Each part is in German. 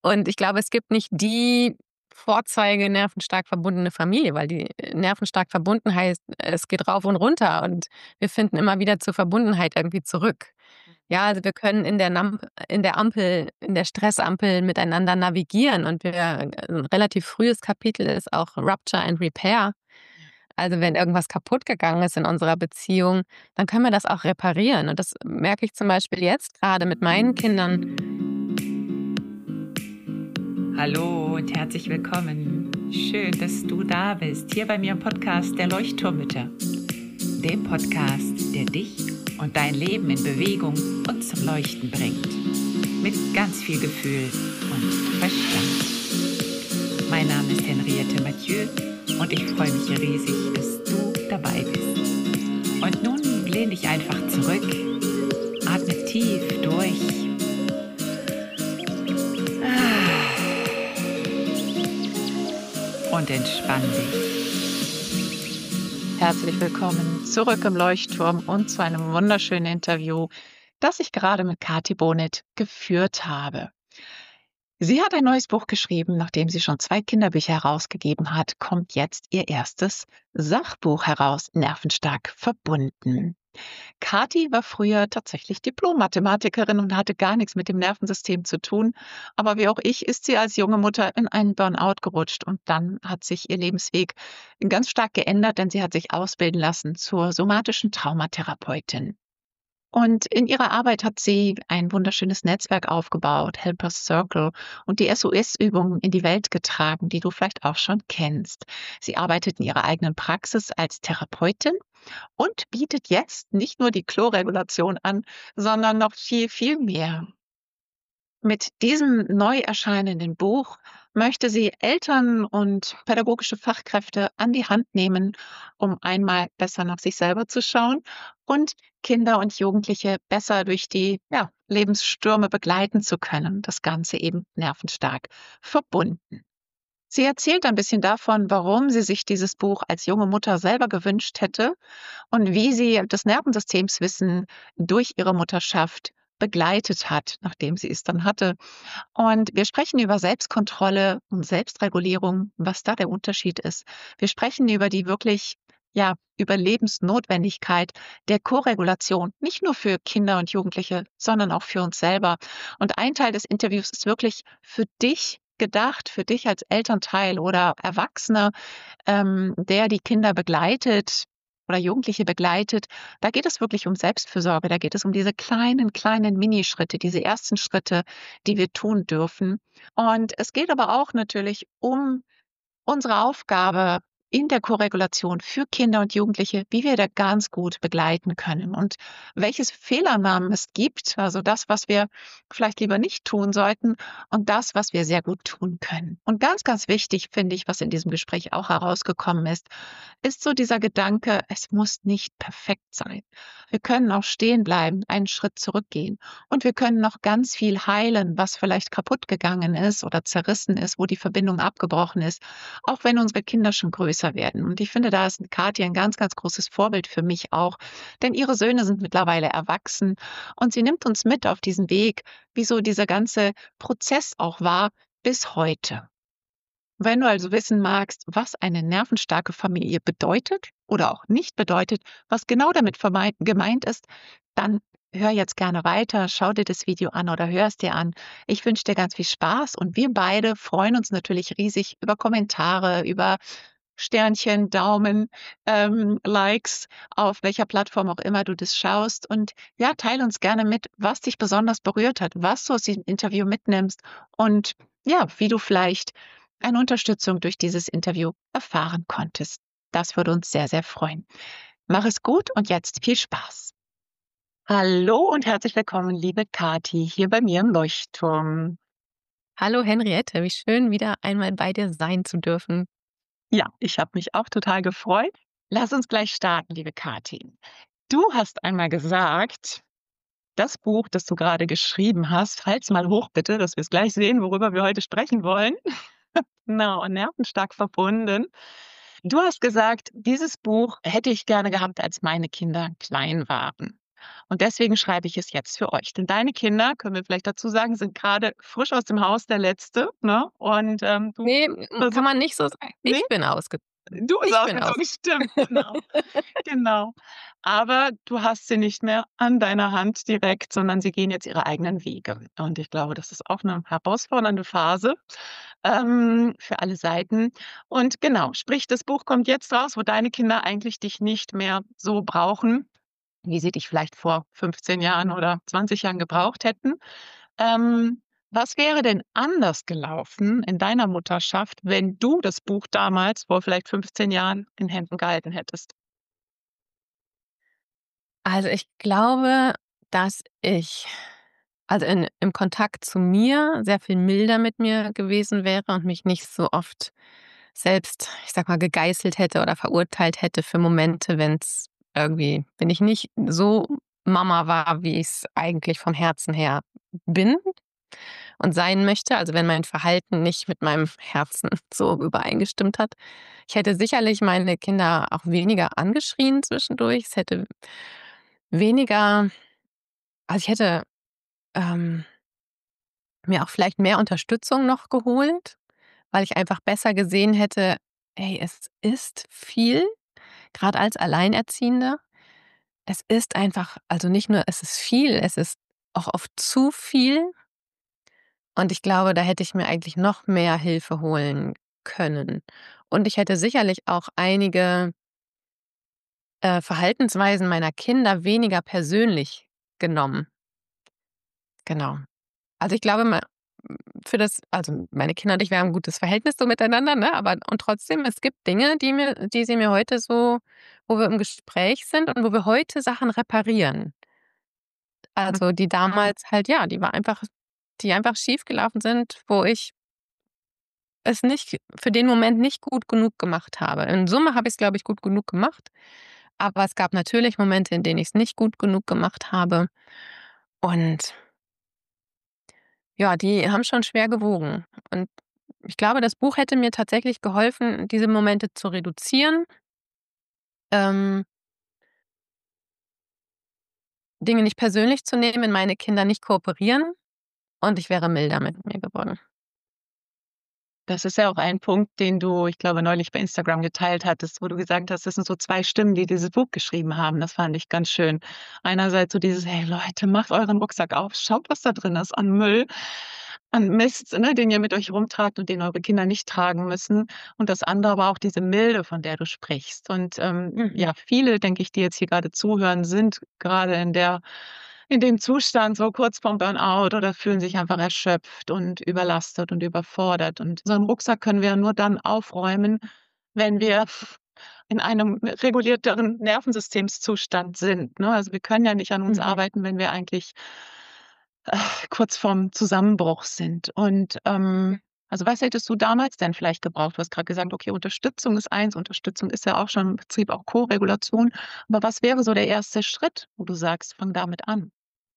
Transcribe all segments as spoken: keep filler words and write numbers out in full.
Und ich glaube, es gibt nicht die Vorzeige nervenstark verbundene Familie, weil die äh, nervenstark verbunden heißt, es geht rauf und runter und wir finden immer wieder zur Verbundenheit irgendwie zurück. Ja, also wir können in der Namp in der Ampel in der Stressampel miteinander navigieren und wir 'n relativ frühes Kapitel ist auch Rupture and Repair. Ja. Also, wenn irgendwas kaputt gegangen ist in unserer Beziehung, dann können wir das auch reparieren. Und das merke ich zum Beispiel jetzt grade mit meinen Kindern. Hallo und herzlich willkommen. Schön, dass du da bist, hier bei mir im Podcast der Leuchtturmmütter. Dem Podcast, der dich und dein Leben in Bewegung und zum Leuchten bringt. Mit ganz viel Gefühl und Verstand. Mein Name ist Henriette Mathieu und ich freue mich riesig, dass du dabei bist. Und nun lehn dich einfach zurück, atme tief durch. Und entspann dich. Herzlich willkommen zurück im Leuchtturm und zu einem wunderschönen Interview, das ich gerade mit Kathi Bonet geführt habe. Sie hat ein neues Buch geschrieben, nachdem sie schon zwei Kinderbücher herausgegeben hat, kommt jetzt ihr erstes Sachbuch heraus, Nervenstark verbunden. Kathi war früher tatsächlich Diplom-Mathematikerin und hatte gar nichts mit dem Nervensystem zu tun. Aber wie auch ich ist sie als junge Mutter in einen Burnout gerutscht. Und dann hat sich ihr Lebensweg ganz stark geändert, denn sie hat sich ausbilden lassen zur somatischen Traumatherapeutin. Und in ihrer Arbeit hat sie ein wunderschönes Netzwerk aufgebaut, Helpers Circle, und die S O S-Übungen in die Welt getragen, die du vielleicht auch schon kennst. Sie arbeitet in ihrer eigenen Praxis als Therapeutin und bietet jetzt nicht nur die Kloregulation an, sondern noch viel, viel mehr. Mit diesem neu erscheinenden Buch möchte sie Eltern und pädagogische Fachkräfte an die Hand nehmen, um einmal besser nach sich selber zu schauen und Kinder und Jugendliche besser durch die ja, Lebensstürme begleiten zu können. Das Ganze eben nervenstark verbunden. Sie erzählt ein bisschen davon, warum sie sich dieses Buch als junge Mutter selber gewünscht hätte und wie sie das Nervensystemswissen durch ihre Mutterschaft begleitet hat, nachdem sie es dann hatte. Und wir sprechen über Selbstkontrolle und Selbstregulierung, was da der Unterschied ist. Wir sprechen über die wirklich, ja, Überlebensnotwendigkeit der Koregulation, nicht nur für Kinder und Jugendliche, sondern auch für uns selber. Und ein Teil des Interviews ist wirklich für dich gedacht, für dich als Elternteil oder Erwachsener, ähm, der die Kinder begleitet oder Jugendliche begleitet. Da geht es wirklich um Selbstfürsorge. Da geht es um diese kleinen, kleinen Minischritte, diese ersten Schritte, die wir tun dürfen. Und es geht aber auch natürlich um unsere Aufgabe in der Koregulation für Kinder und Jugendliche, wie wir da ganz gut begleiten können und welches Fehlernamen es gibt, also das, was wir vielleicht lieber nicht tun sollten und das, was wir sehr gut tun können. Und ganz, ganz wichtig finde ich, was in diesem Gespräch auch herausgekommen ist, ist so dieser Gedanke, es muss nicht perfekt sein. Wir können auch stehen bleiben, einen Schritt zurückgehen und wir können noch ganz viel heilen, was vielleicht kaputt gegangen ist oder zerrissen ist, wo die Verbindung abgebrochen ist, auch wenn unsere Kinder schon größer werden. Und ich finde, da ist Kathi ein ganz, ganz großes Vorbild für mich auch, denn ihre Söhne sind mittlerweile erwachsen und sie nimmt uns mit auf diesen Weg, wie so dieser ganze Prozess auch war bis heute. Wenn du also wissen magst, was eine nervenstarke Familie bedeutet oder auch nicht bedeutet, was genau damit vermeint, gemeint ist, dann hör jetzt gerne weiter, schau dir das Video an oder hör es dir an. Ich wünsche dir ganz viel Spaß und wir beide freuen uns natürlich riesig über Kommentare, über Sternchen, Daumen, ähm, Likes, auf welcher Plattform auch immer du das schaust. Und ja, teile uns gerne mit, was dich besonders berührt hat, was du aus diesem Interview mitnimmst und ja, wie du vielleicht eine Unterstützung durch dieses Interview erfahren konntest. Das würde uns sehr, sehr freuen. Mach es gut und jetzt viel Spaß. Hallo und herzlich willkommen, liebe Kathi, hier bei mir im Leuchtturm. Hallo Henriette, wie schön, wieder einmal bei dir sein zu dürfen. Ja, ich habe mich auch total gefreut. Lass uns gleich starten, liebe Kathi. Du hast einmal gesagt, das Buch, das du gerade geschrieben hast, halt's mal hoch bitte, dass wir es gleich sehen, worüber wir heute sprechen wollen. Genau, nervenstark verbunden. Du hast gesagt, dieses Buch hätte ich gerne gehabt, als meine Kinder klein waren. Und deswegen schreibe ich es jetzt für euch. Denn deine Kinder, können wir vielleicht dazu sagen, sind gerade frisch aus dem Haus, der Letzte, ne? Und, ähm, du Ne, hm, kann versuchst man nicht so sagen. ne? Ich bin ausge Du bist ich bin aus ausgezogen, stimmt, genau. Genau. Aber du hast sie nicht mehr an deiner Hand direkt, sondern sie gehen jetzt ihre eigenen Wege. Und ich glaube, das ist auch 'ne herausfordernde Phase, ähm, für alle Seiten. Und genau, sprich, das Buch kommt jetzt raus, wo deine Kinder eigentlich dich nicht mehr so brauchen, wie sie dich vielleicht vor fünfzehn Jahren oder zwanzig Jahren gebraucht hätten. Ähm, was wäre denn anders gelaufen in deiner Mutterschaft, wenn du das Buch damals vor vielleicht fünfzehn Jahren in Händen gehalten hättest? Also, ich glaube, dass ich also, in im Kontakt zu mir sehr viel milder mit mir gewesen wäre und mich nicht so oft selbst, ich sage mal, gegeißelt hätte oder verurteilt hätte für Momente, wenn's irgendwie wenn ich nicht so Mama war, wie ich's eigentlich vom Herzen her bin und sein möchte, also, wenn mein Verhalten nicht mit meinem Herzen so übereingestimmt hat. Ich hätte sicherlich meine Kinder auch weniger angeschrien zwischendurch. Es hätte weniger also, ich hätte, ähm mir auch vielleicht mehr Unterstützung noch geholt, weil ich einfach besser gesehen hätte: „Ey, es ist viel, grad als Alleinerziehende.“ Es ist einfach also, nicht nur es ist viel, es ist auch oft zu viel. Und ich glaube, da hätte ich mir eigentlich noch mehr Hilfe holen können. Und ich hätte sicherlich auch einige äh, Verhaltensweisen meiner Kinder weniger persönlich genommen. Genau. Also, ich glaube ma für das also, meine Kinder und ich, wir haben 'n gutes Verhältnis so miteinander, ne, aber und trotzdem, es gibt Dinge, die mir die sie mir heute so wo wir im Gespräch sind und wo wir heute Sachen reparieren. Also, die damals halt ja, die war einfach die einfach schiefgelaufen sind, wo ich es nicht für den Moment nicht gut genug gemacht habe. In Summe habe ich's, glaube ich, gut genug gemacht, aber es gab natürlich Momente, in denen ich's nicht gut genug gemacht habe. Und ja, die haben schon schwer gewogen. Und ich glaube, das Buch hätte mir tatsächlich geholfen, diese Momente zu reduzieren ähm Dinge nicht persönlich zu nehmen, wenn meine Kinder nicht kooperieren und ich wäre milder mit mir geworden. Das ist ja auch ein Punkt, den du, ich glaube, neulich bei Instagram geteilt hattest, wo du gesagt hast, das sind so zwei Stimmen, die dieses Buch geschrieben haben. Das fand ich ganz schön. Einerseits so dieses: „Hey Leute, macht euren Rucksack auf, schaut, was da drin ist an Müll, an Mist, ne, den ihr mit euch rumtragt und den eure Kinder nicht tragen müssen.“ Und das andere aber auch diese Milde, von der du sprichst. Und, ähm, Mhm. ja, viele, denke ich, die jetzt hier grade zuhören, sind grade in der in dem Zustand so kurz vorm Burnout oder fühlen sich einfach erschöpft und überlastet und überfordert. Und so 'n Rucksack können wir nur dann aufräumen, wenn wir in einem regulierteren Nervensystemszustand sind, ne? Also, wir können ja nicht an uns Mhm. arbeiten, wenn wir eigentlich äh, kurz vorm Zusammenbruch sind. Und, ähm, also, was hättest du damals denn vielleicht gebraucht? Du hast grad gesagt: „Okay, Unterstützung ist eins.“ Unterstützung ist ja auch schon im Prinzip auch Koregulation. Aber was wäre so der erste Schritt, wo du sagst: „Fang damit an?“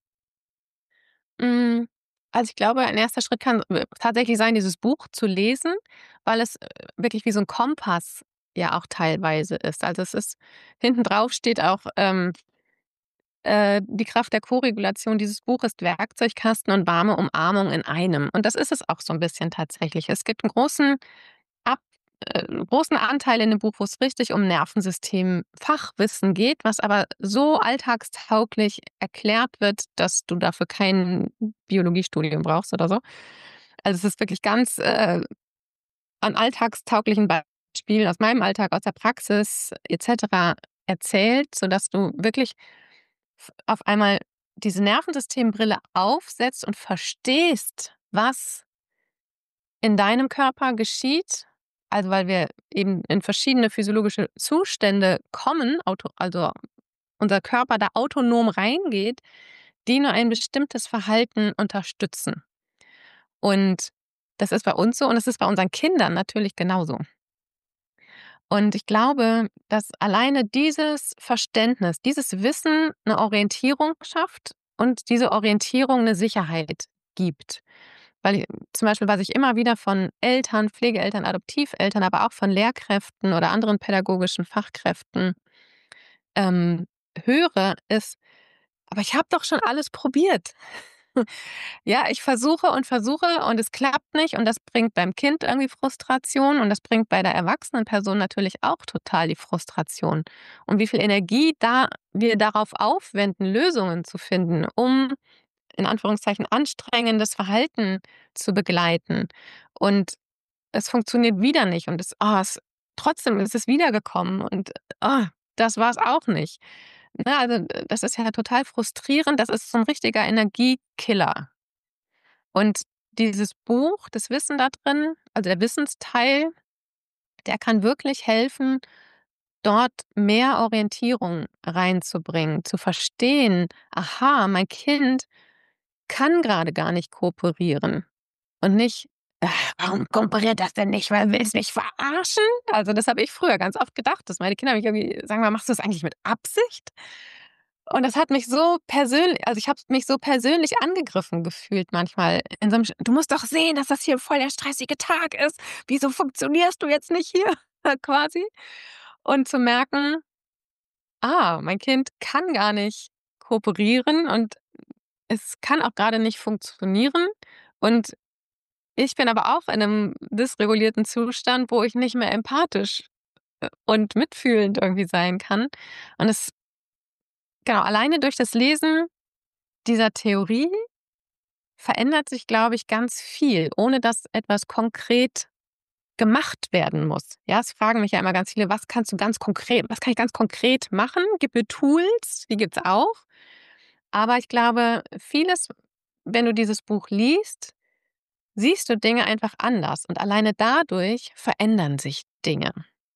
Hm, also, ich glaube, ein erster Schritt kann, äh, tatsächlich sein, dieses Buch zu lesen, weil es, äh, wirklich wie so 'n Kompass ja auch teilweise ist. Also, es ist hinten drauf steht auch, ähm äh: „Die Kraft der Koregulation dieses Buch ist Werkzeugkasten und warme Umarmung in einem.“ Und das ist es auch so 'n bisschen tatsächlich. Es gibt 'n großen ab äh, großen Anteil in dem Buch, wo's richtig um Nervensystem-Fachwissen geht, was aber so alltagstauglich erklärt wird, dass du dafür kein Biologiestudium brauchst oder so. Also, es ist wirklich ganz, äh, an alltagstauglichen Beispielen aus meinem Alltag, aus der Praxis et cetera erzählt, sodass du wirklich f auf einmal diese Nervensystembrille aufsetzt und verstehst, was in deinem Körper geschieht. Also, weil wir eben in verschiedene physiologische Zustände kommen, auto also, unser Körper da autonom reingeht, die nur ein bestimmtes Verhalten unterstützen. Und das ist bei uns so und es ist bei unseren Kindern natürlich genauso. Und ich glaube, dass alleine dieses Verständnis, dieses Wissen 'ne Orientierung schafft und diese Orientierung 'ne Sicherheit gibt. Weil zum Beispiel, was ich immer wieder von Eltern, Pflegeeltern, Adoptiveltern, aber auch von Lehrkräften oder anderen pädagogischen Fachkräften, ähm, höre, ist Aber ich habe doch schon alles probiert. Ja, ich versuche und versuche und es klappt nicht und das bringt beim Kind irgendwie Frustration und das bringt bei der erwachsenen Person natürlich auch total die Frustration. Und wie viel Energie da wir darauf aufwenden, Lösungen zu finden, um in Anführungszeichen anstrengendes Verhalten zu begleiten. Und es funktioniert wieder nicht und es, oh, es trotzdem ist es wiedergekommen und oh, das war es auch nicht. Ne, also das ist ja total frustrierend. Das ist so ein richtiger Energiekiller. Und dieses Buch, das Wissen da drin, also der Wissensteil, der kann wirklich helfen, dort mehr Orientierung reinzubringen, zu verstehen: „Aha, mein Kind kann gerade gar nicht kooperieren." Und nicht: „Äh, warum kooperiert das denn nicht? Weil will's mich verarschen?" Also, das habe ich früher ganz oft gedacht, dass meine Kinder mich irgendwie sagen: „Mal, machst du das eigentlich mit Absicht?" Und das hat mich so persönlich, also, ich habe mich so persönlich angegriffen gefühlt manchmal in so 'nem sch „Du musst doch sehen, dass das hier voll der stressige Tag ist. Wieso funktionierst du jetzt nicht hier?" quasi. Und zu merken: „Ah, mein Kind kann gar nicht kooperieren und es kann auch grade nicht funktionieren und ich bin aber auch in 'nem dysregulierten Zustand, wo ich nicht mehr empathisch, äh, und mitfühlend irgendwie sein kann." Und es genau, alleine durch das Lesen dieser Theorie verändert sich, glaube ich, ganz viel, ohne dass etwas konkret gemacht werden muss. Ja, es fragen mich ja immer ganz viele: „Was kannst du ganz konkret was kann ich ganz konkret machen? Gib mir Tools." Die gibt's auch. Aber ich glaube, vieles, wenn du dieses Buch liest, siehst du Dinge einfach anders und alleine dadurch verändern sich Dinge.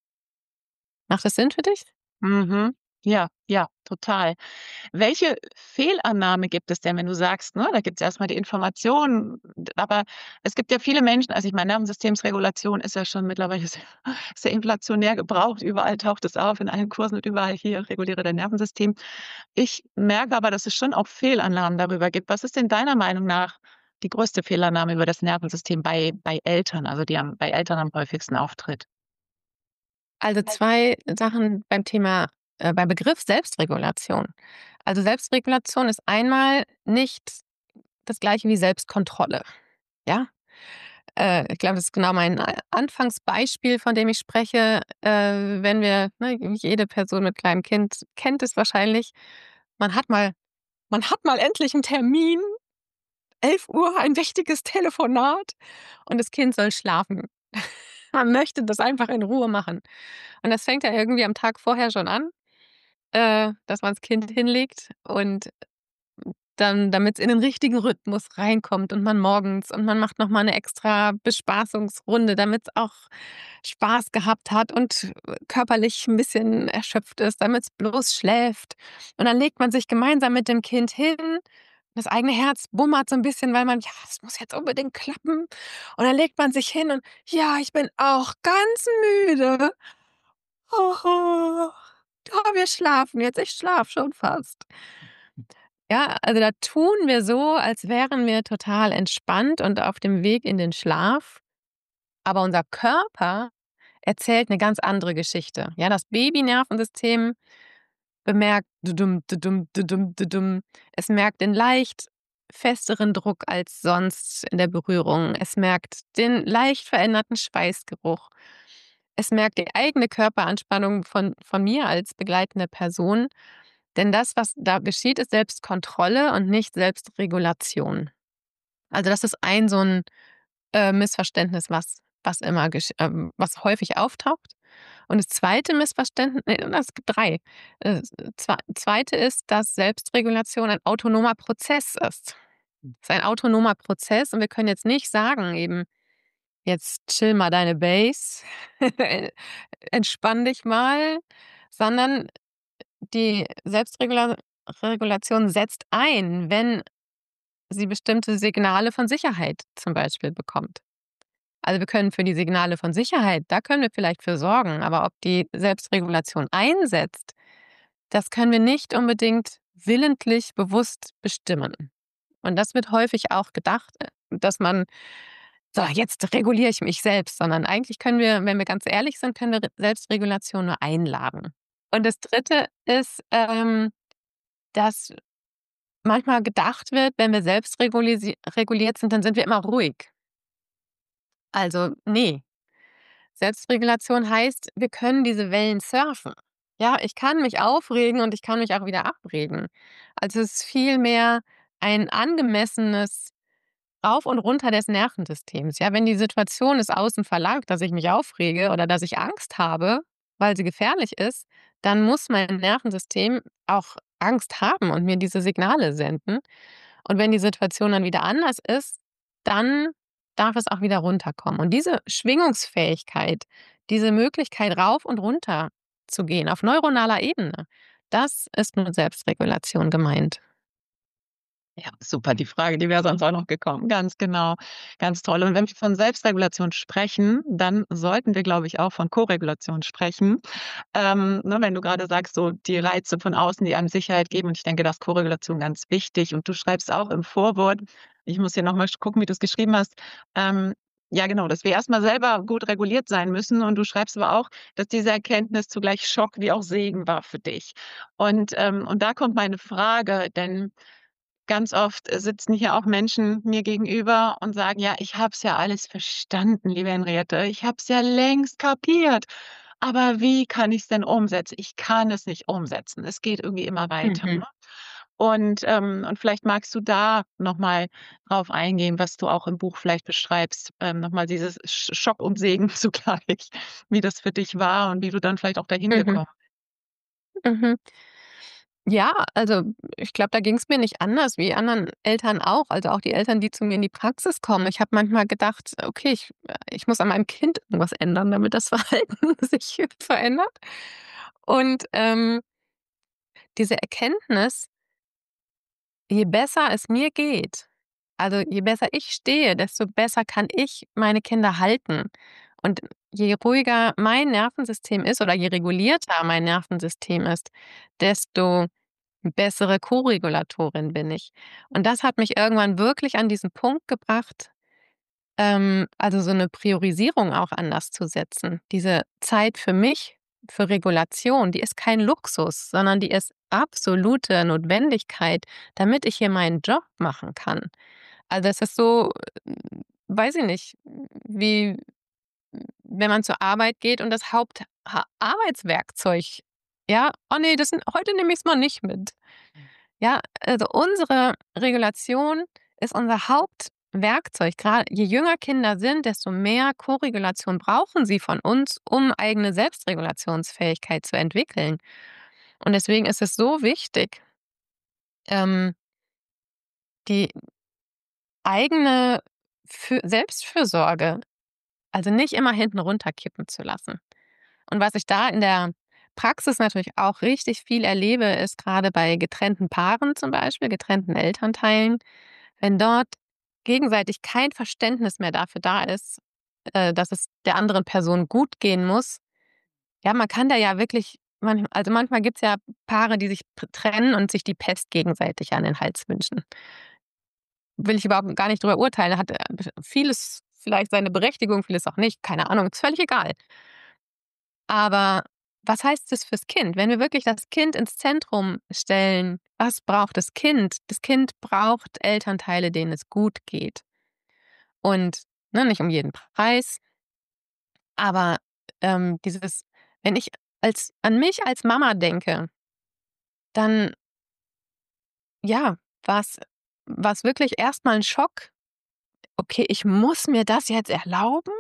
Macht das Sinn für dich? Mhm. Ja, ja, total. Welche Fehlannahme gibt es denn, wenn du sagst, ne, da gibt's erst mal die Informationen, d aber es gibt ja viele Menschen, also ich meine, Nervensystemsregulation ist ja schon mittlerweile sehr sehr inflationär gebraucht. Überall taucht es auf, in allen Kursen und überall: „Hier, reguliere dein Nervensystem." Ich merke aber, dass es schon auch Fehlannahmen darüber gibt. Was ist denn deiner Meinung nach die größte Fehlannahme über das Nervensystem bei bei Eltern, also die am bei Eltern am häufigsten auftritt? Also zwei Sachen beim Thema äh, beim Begriff Selbstregulation. Also Selbstregulation ist einmal nicht das Gleiche wie Selbstkontrolle, ja? Äh, ich glaube, das ist genau mein A Anfangsbeispiel, von dem ich spreche, äh, wenn wir, ne, jede Person mit kleinem Kind kennt es wahrscheinlich. Man hat mal man hat mal endlich 'n Termin, elf Uhr, ein wichtiges Telefonat und das Kind soll schlafen. Man möchte das einfach in Ruhe machen. Und das fängt ja irgendwie am Tag vorher schon an, äh, dass man's Kind hinlegt und dann, damit's in den richtigen Rhythmus reinkommt und man morgens und man macht noch mal 'ne extra Bespaßungsrunde, damit's auch Spaß gehabt hat und körperlich 'n bisschen erschöpft ist, damit's bloß schläft. Und dann legt man sich gemeinsam mit dem Kind hin. Das eigene Herz bummert so 'n bisschen, weil man: „Ja, es muss jetzt unbedingt klappen." Und dann legt man sich hin und: „Ja, ich bin auch ganz müde. Oh, wir schlafen jetzt. Ich schlafe schon fast." Ja, also da tun wir so, als wären wir total entspannt und auf dem Weg in den Schlaf, aber unser Körper erzählt 'ne ganz andere Geschichte. Ja, das Babynervensystem bemerkt: „Du-dum, du-dum, du-dum, du-dum." Es merkt den leicht festeren Druck als sonst in der Berührung. Es merkt den leicht veränderten Schweißgeruch. Es merkt die eigene Körperanspannung von von mir als begleitende Person, denn das, was da geschieht, ist Selbstkontrolle und nicht Selbstregulation. Also, das ist ein so 'n, äh, Missverständnis, was was immer gesch ähm, was häufig auftaucht. Und das zweite Missverständnis, ne, es gibt drei. Äh, zwe zweite ist, dass Selbstregulation ein autonomer Prozess ist. Es ist ein autonomer Prozess und wir können jetzt nicht sagen eben: „Jetzt chill mal deine Base, entspann dich mal", sondern die Selbstregula Regulation setzt ein, wenn sie bestimmte Signale von Sicherheit zum Beispiel bekommt. Also, wir können für die Signale von Sicherheit, da können wir vielleicht für sorgen, aber ob die Selbstregulation einsetzt, das können wir nicht unbedingt willentlich bewusst bestimmen. Und das wird häufig auch gedacht, äh, dass man: „So, jetzt reguliere ich mich selbst", sondern eigentlich können wir, wenn wir ganz ehrlich sind, können wir Re Selbstregulation nur einladen. Und das Dritte ist, ähm, dass manchmal gedacht wird, wenn wir selbst regulisi reguliert sind, dann sind wir immer ruhig. Also, ne. Selbstregulation heißt, wir können diese Wellen surfen. Ja, ich kann mich aufregen und ich kann mich auch wieder abregen. Also, es ist vielmehr ein angemessenes Rauf und Runter des Nervensystems. Ja, wenn die Situation es außen verlangt, dass ich mich aufrege oder dass ich Angst habe, weil sie gefährlich ist, dann muss mein Nervensystem auch Angst haben und mir diese Signale senden. Und wenn die Situation dann wieder anders ist, dann darf es auch wieder runterkommen. Und diese Schwingungsfähigkeit, diese Möglichkeit, rauf und runter zu gehen auf neuronaler Ebene, das ist mit Selbstregulation gemeint. Ja, super, die Frage, die wäre sonst auch noch gekommen. Ganz genau, ganz toll. Und wenn wir von Selbstregulation sprechen, dann sollten wir, glaube ich, auch von Koregulation sprechen. Ähm, ne, wenn du gerade sagst, so die Reize von außen, die einem Sicherheit geben, und ich denke, da ist Koregulation ganz wichtig. Und du schreibst auch im Vorwort, ich muss hier noch mal gucken, wie du's geschrieben hast, ähm, ja genau, dass wir erst mal selber gut reguliert sein müssen. Und du schreibst aber auch, dass diese Erkenntnis zugleich Schock wie auch Segen war für dich. Und, ähm und da kommt meine Frage, denn ganz oft äh, sitzen hier auch Menschen mir gegenüber und sagen: „Ja, ich habe es ja alles verstanden, liebe Henriette. Ich habe es ja längst kapiert. Aber wie kann ich's denn umsetzen? Ich kann es nicht umsetzen. Es geht irgendwie immer weiter“, Mhm. ne? Und, ähm und vielleicht magst du da noch mal drauf eingehen, was du auch im Buch vielleicht beschreibst, ähm, noch mal dieses Sch Schock und Segen zugleich, wie das für dich war und wie du dann vielleicht auch dahin Mhm. gekommen Mhm. Ja, also, ich glaube, da ging's mir nicht anders wie anderen Eltern auch, also auch die Eltern, die zu mir in die Praxis kommen. Ich habe manchmal gedacht: „Okay, ich äh, ich muss an meinem Kind irgendwas ändern, damit das Verhalten sich verändert.“ Und, ähm diese Erkenntnis je besser es mir geht, also je besser ich stehe, desto besser kann ich meine Kinder halten. Und je ruhiger mein Nervensystem ist oder je regulierter mein Nervensystem ist, desto bessere Koregulatorin bin ich. Und das hat mich irgendwann wirklich an diesen Punkt gebracht, ähm, also so 'ne Priorisierung auch anders zu setzen. Diese Zeit für mich, für Regulation, die ist kein Luxus, sondern die ist absolute Notwendigkeit, damit ich hier meinen Job machen kann. Also, es ist so, hm, weiß ich nicht, wie wenn man zur Arbeit geht und das Haupt ha Arbeitswerkzeug, ja: „Oh ne, das n heute nehme ich's mal nicht mit.“ Ja, also unsere Regulation ist unser Hauptwerkzeug. Gra je jünger Kinder sind, desto mehr Koregulation brauchen sie von uns, um eigene Selbstregulationsfähigkeit zu entwickeln. Und deswegen ist es so wichtig ähm die eigene Fü Selbstfürsorge, also nicht immer hinten runterkippen zu lassen. Und was ich da in der Praxis natürlich auch richtig viel erlebe, ist grade bei getrennten Paaren zum Beispiel, getrennten Elternteilen, wenn dort gegenseitig kein Verständnis mehr dafür da ist, äh, dass es der anderen Person gut gehen muss. Ja, man kann da ja wirklich manch also manchmal gibt's ja Paare, die sich t trennen und sich die Pest gegenseitig an den Hals wünschen. Will ich überhaupt gar nicht drüber urteilen, hat, äh, vieles vielleicht seine Berechtigung, vieles auch nicht, keine Ahnung, ist völlig egal. Aber was heißt das fürs Kind? Wenn wir wirklich das Kind ins Zentrum stellen, was braucht das Kind? Das Kind braucht Elternteile, denen es gut geht. Und, ne, nicht um jeden Preis. Aber, ähm, dieses wenn ich als an mich als Mama denke dann ja, war's war's wirklich erst mal 'n Schock. Okay, ich muss mir das jetzt erlauben?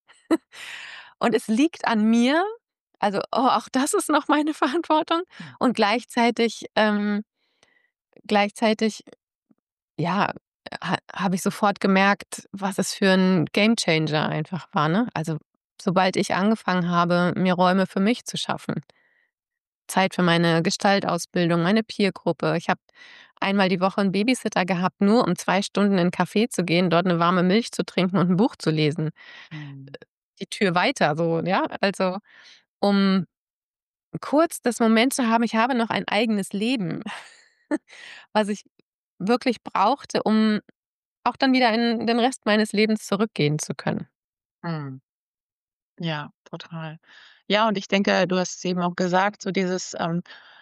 Und es liegt an mir. Also, oh, auch das ist noch meine Verantwortung. Mhm. Und gleichzeitig, ähm gleichzeitig, ja, ha habe ich sofort gemerkt, was es für 'n Gamechanger einfach war, ne? Also, sobald ich angefangen habe, mir Räume für mich zu schaffen. Zeit für meine Gestaltausbildung, meine Peergruppe. Ich habe einmal die Woche 'n Babysitter gehabt, nur um zwei Stunden in 'n Café zu gehen, dort 'ne warme Milch zu trinken und 'n Buch zu lesen. Äh, Mhm. die Tür weiter so, ja? Also, um kurz das Moment zu haben, ich habe noch ein eigenes Leben, was ich wirklich brauchte, um auch dann wieder in den Rest meines Lebens zurückgehen zu können. Mhm. Ja, total. Ja, und ich denke, du hast es eben auch gesagt, so dieses, ähm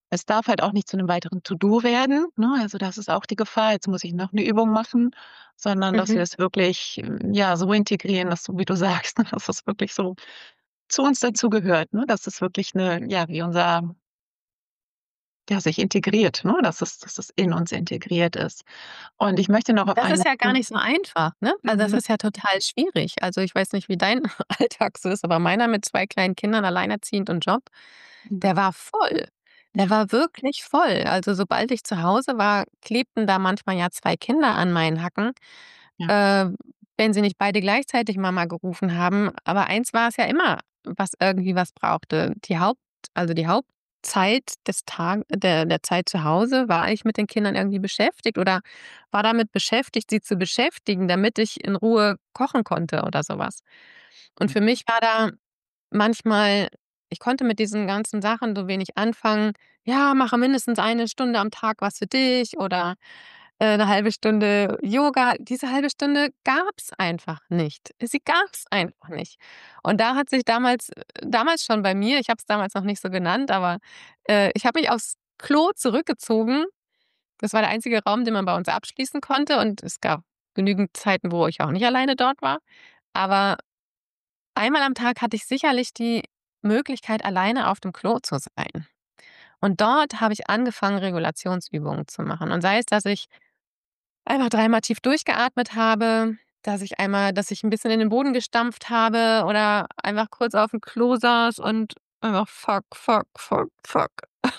Es darf halt auch nicht zu 'nem weiteren To-do werden, ne? Also, das ist auch die Gefahr: „Jetzt muss ich noch 'ne Übung machen“, sondern dass wir Mhm. es wirklich, hm, ja, so integrieren, dass so wie du sagst, ne, dass das wirklich so zu uns dazugehört, ne? Dass es wirklich 'ne ja, wie unser ja, sich integriert, ne? Dass es dass es in uns integriert ist. Und ich möchte noch auf Das einen ist ja gar nicht so einfach, ne? Also, das Mhm. ist ja total schwierig. Also, ich weiß nicht, wie dein Alltag so ist, aber meiner mit zwei kleinen Kindern, alleinerziehend und Job, Mhm. der war voll. Der Ja. war wirklich voll. Also, sobald ich zu Hause war, klebten da manchmal ja zwei Kinder an meinen Hacken, Ja. äh, wenn sie nicht beide gleichzeitig Mama gerufen haben. Aber eins war es ja immer, was irgendwie was brauchte. Die Haupt also, die Hauptzeit des Tag der der Zeit zu Hause war ich mit den Kindern irgendwie beschäftigt oder war damit beschäftigt, sie zu beschäftigen, damit ich in Ruhe kochen konnte oder so was. Und Mhm. für mich war da manchmal ich konnte mit diesen ganzen Sachen so wenig anfangen. Ja, mache mindestens eine Stunde am Tag was für dich oder, äh, 'ne halbe Stunde Yoga. Diese halbe Stunde gab's einfach nicht. Sie gab's einfach nicht. Und da hat sich damals äh, damals schon bei mir ich habe es damals noch nicht so genannt, aber, äh, ich habe mich aufs Klo zurückgezogen. Das war der einzige Raum, den man bei uns abschließen konnte und es gab genügend Zeiten, wo ich auch nicht alleine dort war. Aber einmal am Tag hatte ich sicherlich die Möglichkeit, alleine auf dem Klo zu sein. Und dort habe ich angefangen, Regulationsübungen zu machen. Und sei es, dass ich einfach dreimal tief durchgeatmet habe, dass ich einmal dass ich 'n bisschen in den Boden gestampft habe oder einfach kurz aufm Klo saß und einfach fuck, fuck, fuck, fuck.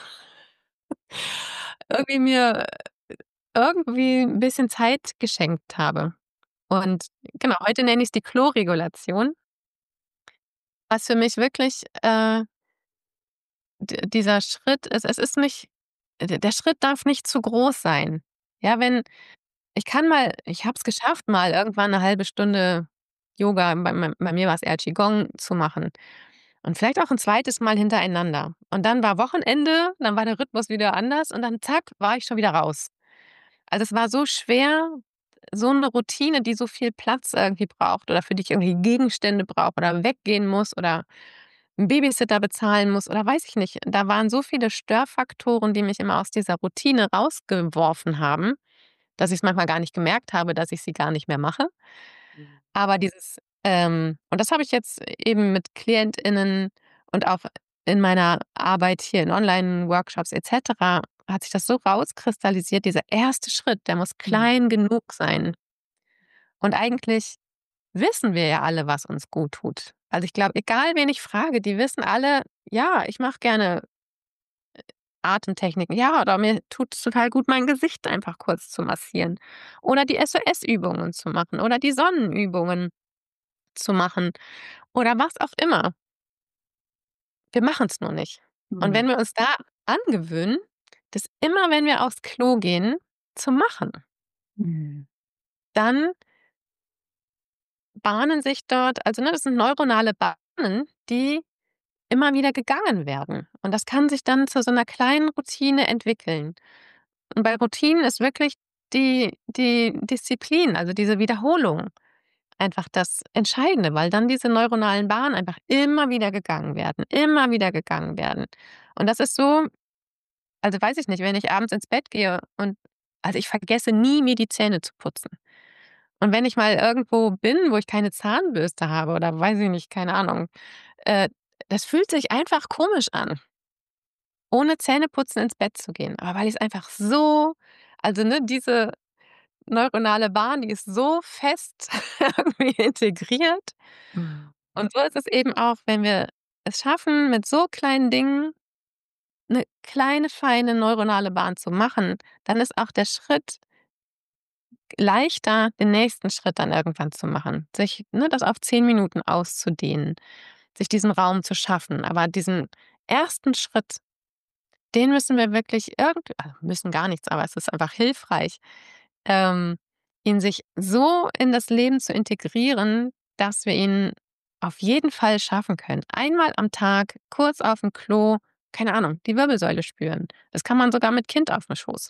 Irgendwie mir irgendwie 'n bisschen Zeit geschenkt habe. Und genau, heute nenne ich's die Kloregulation. Was für mich wirklich, äh d dieser Schritt ist es ist nicht d der Schritt darf nicht zu groß sein. Ja, wenn ich kann mal ich habe es geschafft, mal irgendwann 'ne halbe Stunde Yoga, bei mei bei mir war's eher Qigong zu machen und vielleicht auch 'n zweites Mal hintereinander. Und dann war Wochenende, dann war der Rhythmus wieder anders und dann zack, war ich schon wieder raus. Also, es war so schwer, so 'ne Routine, die so viel Platz irgendwie braucht oder für die ich irgendwie Gegenstände brauche oder weggehen muss oder 'n Babysitter bezahlen muss oder weiß ich nicht. Da waren so viele Störfaktoren, die mich immer aus dieser Routine rausgeworfen haben, dass ich's manchmal gar nicht gemerkt habe, dass ich sie gar nicht mehr mache. Mhm. Aber dieses ähm, und das habe ich jetzt eben mit KlientInnen und auch in meiner Arbeit hier in Online-Workshops et cetera hat sich das so rauskristallisiert, dieser erste Schritt, der muss Mhm. klein genug sein. Und eigentlich wissen wir ja alle, was uns gut tut. Also, ich glaube, egal wen ich frage, die wissen alle: „Ja, ich mache gerne, äh, Atemtechniken. Ja, oder mir tut's total gut, mein Gesicht einfach kurz zu massieren oder die SOS-Übungen zu machen oder die Sonnenübungen zu machen oder was auch immer.“ Wir machen's nur nicht. Und Mhm. wenn wir uns da angewöhnen, das immer, wenn wir aufs Klo gehen, zu machen Mhm. dann bahnen sich dort also, ne, das sind neuronale Bahnen, die immer wieder gegangen werden. Und das kann sich dann zu so 'ner kleinen Routine entwickeln. Und bei Routinen ist wirklich die die Disziplin, also, diese Wiederholung einfach das Entscheidende, weil dann diese neuronalen Bahnen einfach immer wieder gegangen werden, immer wieder gegangen werden. Und das ist so also, weiß ich nicht, wenn ich abends ins Bett gehe und also, ich vergesse nie, mir die Zähne zu putzen. Und wenn ich mal irgendwo bin, wo ich keine Zahnbürste habe oder weiß ich nicht, keine Ahnung, äh, das fühlt sich einfach komisch an ohne Zähneputzen ins Bett zu gehen. Aber weil ich's einfach so also, ne, diese neuronale Bahn, die ist so fest irgendwie integriert. Mhm. Und so ist es eben auch, wenn wir es schaffen, mit so kleinen Dingen 'ne kleine, feine neuronale Bahn zu machen, dann ist auch der Schritt leichter, den nächsten Schritt dann irgendwann zu machen, sich, ne, das auf zehn Minuten auszudehnen, sich diesen Raum zu schaffen. Aber diesen ersten Schritt, den müssen wir wirklich irgend also, müssen gar nichts, aber es ist einfach hilfreich, ähm, ihn sich so in das Leben zu integrieren, dass wir ihn auf jeden Fall schaffen können. Einmal am Tag kurz aufm Klo, keine Ahnung, die Wirbelsäule spüren. Das kann man sogar mit Kind aufm Schoß.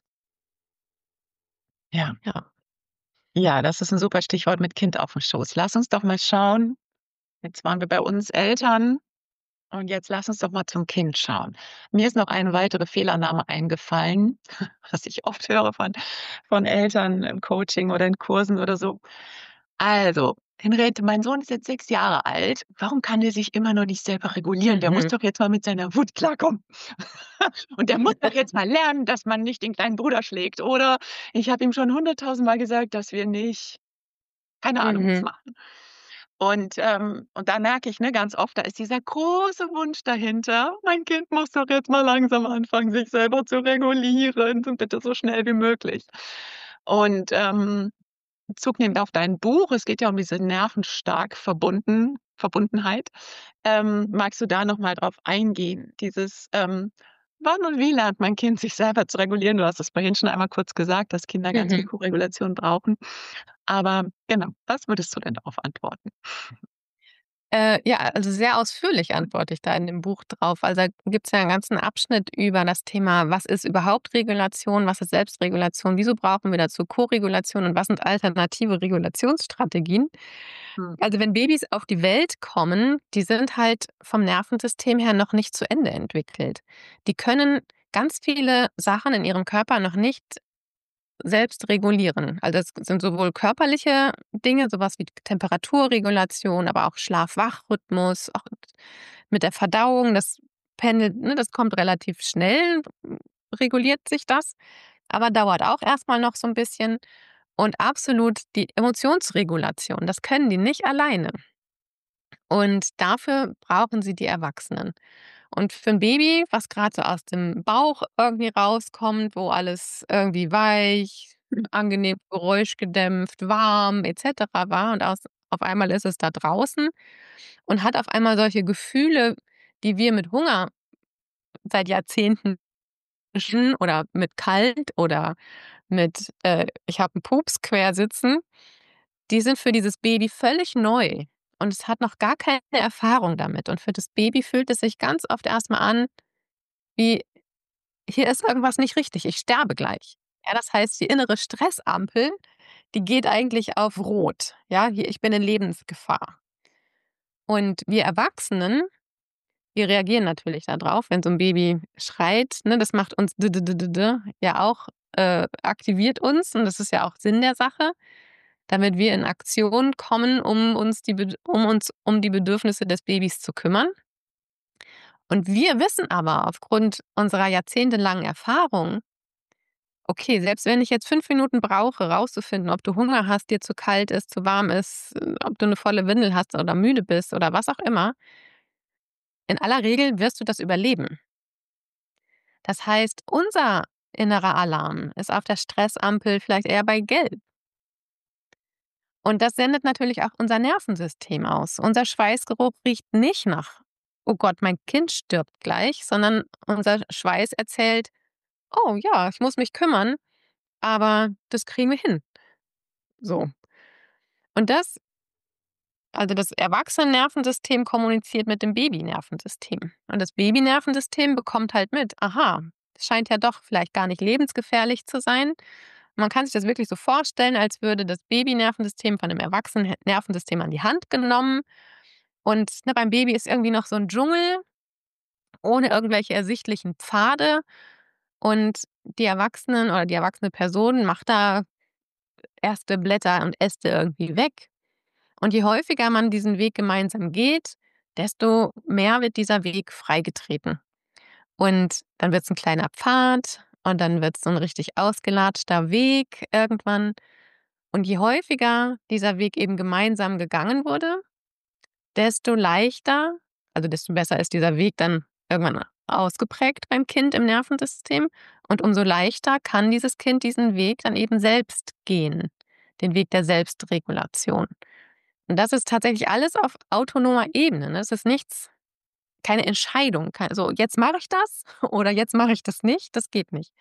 Ja. Ja. Ja, das ist 'n super Stichwort mit Kind aufm Schoß. Lass uns doch mal schauen. Jetzt waren wir bei uns Eltern. Und jetzt lass uns doch mal zum Kind schauen. Mir ist noch eine weitere Fehlannahme eingefallen, was ich oft höre von von Eltern im Coaching oder in Kursen oder so. Also, Henriette, mein Sohn ist jetzt sechs Jahre alt. Warum kann der sich immer noch nicht selber regulieren? Der muss Mhm. doch jetzt mal mit seiner Wut klarkommen. Und der muss doch jetzt mal lernen, dass man nicht den kleinen Bruder schlägt. Oder ich habe ihm schon hunderttausendmal gesagt, dass wir nicht, keine Ahnung, was Mhm. machen. Und, ähm und da merke ich, ne, ganz oft, da ist dieser große Wunsch dahinter: „Mein Kind muss doch jetzt mal langsam anfangen, sich selber zu regulieren und bitte so schnell wie möglich.“ Und, ähm, Bezug nehmend auf dein Buch, es geht ja um diese nervenstark verbunden Verbundenheit. Ähm, magst du da noch mal drauf eingehen? Dieses, ähm, wann und wie lernt mein Kind, sich selber zu regulieren? Du hast es vorhin schon einmal kurz gesagt, dass Kinder ganz viel Mhm. Koregulation brauchen. Aber genau, was würdest du denn darauf antworten? Äh, ja, also sehr ausführlich antworte ich da in dem Buch drauf. Also, da gibt's ja einen ganzen Abschnitt über das Thema: Was ist überhaupt Regulation? Was ist Selbstregulation? Wieso brauchen wir dazu Koregulation und was sind alternative Regulationsstrategien? Mhm. Also, wenn Babys auf die Welt kommen, die sind halt vom Nervensystem her noch nicht zu Ende entwickelt. Die können ganz viele Sachen in ihrem Körper noch nicht selbst regulieren. Also, das sind sowohl körperliche Dinge, sowas wie Temperaturregulation, aber auch Schlaf-Wach-Rhythmus, auch mit der Verdauung, das pendelt, ne, das kommt relativ schnell, reguliert sich das, aber dauert auch erst mal noch so 'n bisschen. Und absolut die Emotionsregulation, das können die nicht alleine. Und dafür brauchen sie die Erwachsenen. Und für 'n Baby, was grad so aus dem Bauch irgendwie rauskommt, wo alles irgendwie weich, angenehm geräuschgedämpft, warm et cetera war und aus auf einmal ist es da draußen und hat auf einmal solche Gefühle, die wir mit Hunger seit Jahrzehnten oder mit kalt oder mit, äh, ich habe 'n Pups quer sitzen, die sind für dieses Baby völlig neu und es hat noch gar keine Erfahrung damit. Und für das Baby fühlt es sich ganz oft erst mal an wie: „Hier ist irgendwas nicht richtig, ich sterbe gleich.“ Ja, das heißt, die innere Stressampel, die geht eigentlich auf Rot. Ja, hier ich bin in Lebensgefahr. Und wir Erwachsenen, wir reagieren natürlich da drauf, wenn so 'n Baby schreit, ne? Das macht uns d d d d d ja auch äh, aktiviert uns und das ist ja auch Sinn der Sache, damit wir in Aktion kommen, um uns die Bed um uns um die Bedürfnisse des Babys zu kümmern. Und wir wissen aber aufgrund unserer jahrzehntelangen Erfahrung: Okay, selbst wenn ich jetzt fünf Minuten brauche, rauszufinden, ob du Hunger hast, dir zu kalt ist, zu warm ist, äh, ob du 'ne volle Windel hast oder müde bist oder was auch immer in aller Regel wirst du das überleben. Das heißt, unser innerer Alarm ist auf der Stressampel vielleicht eher bei Gelb. Und das sendet natürlich auch unser Nervensystem aus. Unser Schweißgeruch riecht nicht nach: „Oh Gott, mein Kind stirbt gleich“, sondern unser Schweiß erzählt: „Oh ja, ich muss mich kümmern, aber das kriegen wir hin.“ So. Und das also, das Erwachsenennervensystem kommuniziert mit dem Babynervensystem. Und das Babynervensystem bekommt halt mit: „Aha, es scheint ja doch vielleicht gar nicht lebensgefährlich zu sein.“ Man kann sich das wirklich so vorstellen, als würde das Babynervensystem von dem Erwachsenen Nervensystem an die Hand genommen. Und, ne, beim Baby ist irgendwie noch so 'n Dschungel ohne irgendwelche ersichtlichen Pfade. Und die Erwachsenen oder die erwachsene Person macht da erste Blätter und Äste irgendwie weg. Und je häufiger man diesen Weg gemeinsam geht, desto mehr wird dieser Weg freigetreten. Und dann wird's 'n kleiner Pfad und dann wird's so 'n richtig ausgelatschter Weg irgendwann. Und je häufiger dieser Weg eben gemeinsam gegangen wurde, desto leichter also, desto besser ist dieser Weg dann irgendwann ausgeprägt beim Kind im Nervensystem und umso leichter kann dieses Kind diesen Weg dann eben selbst gehen, den Weg der Selbstregulation. Und das ist tatsächlich alles auf autonomer Ebene, ne? Es ist nichts keine Entscheidung, kei so: „Jetzt mache ich das oder jetzt mache ich das nicht“, das geht nicht.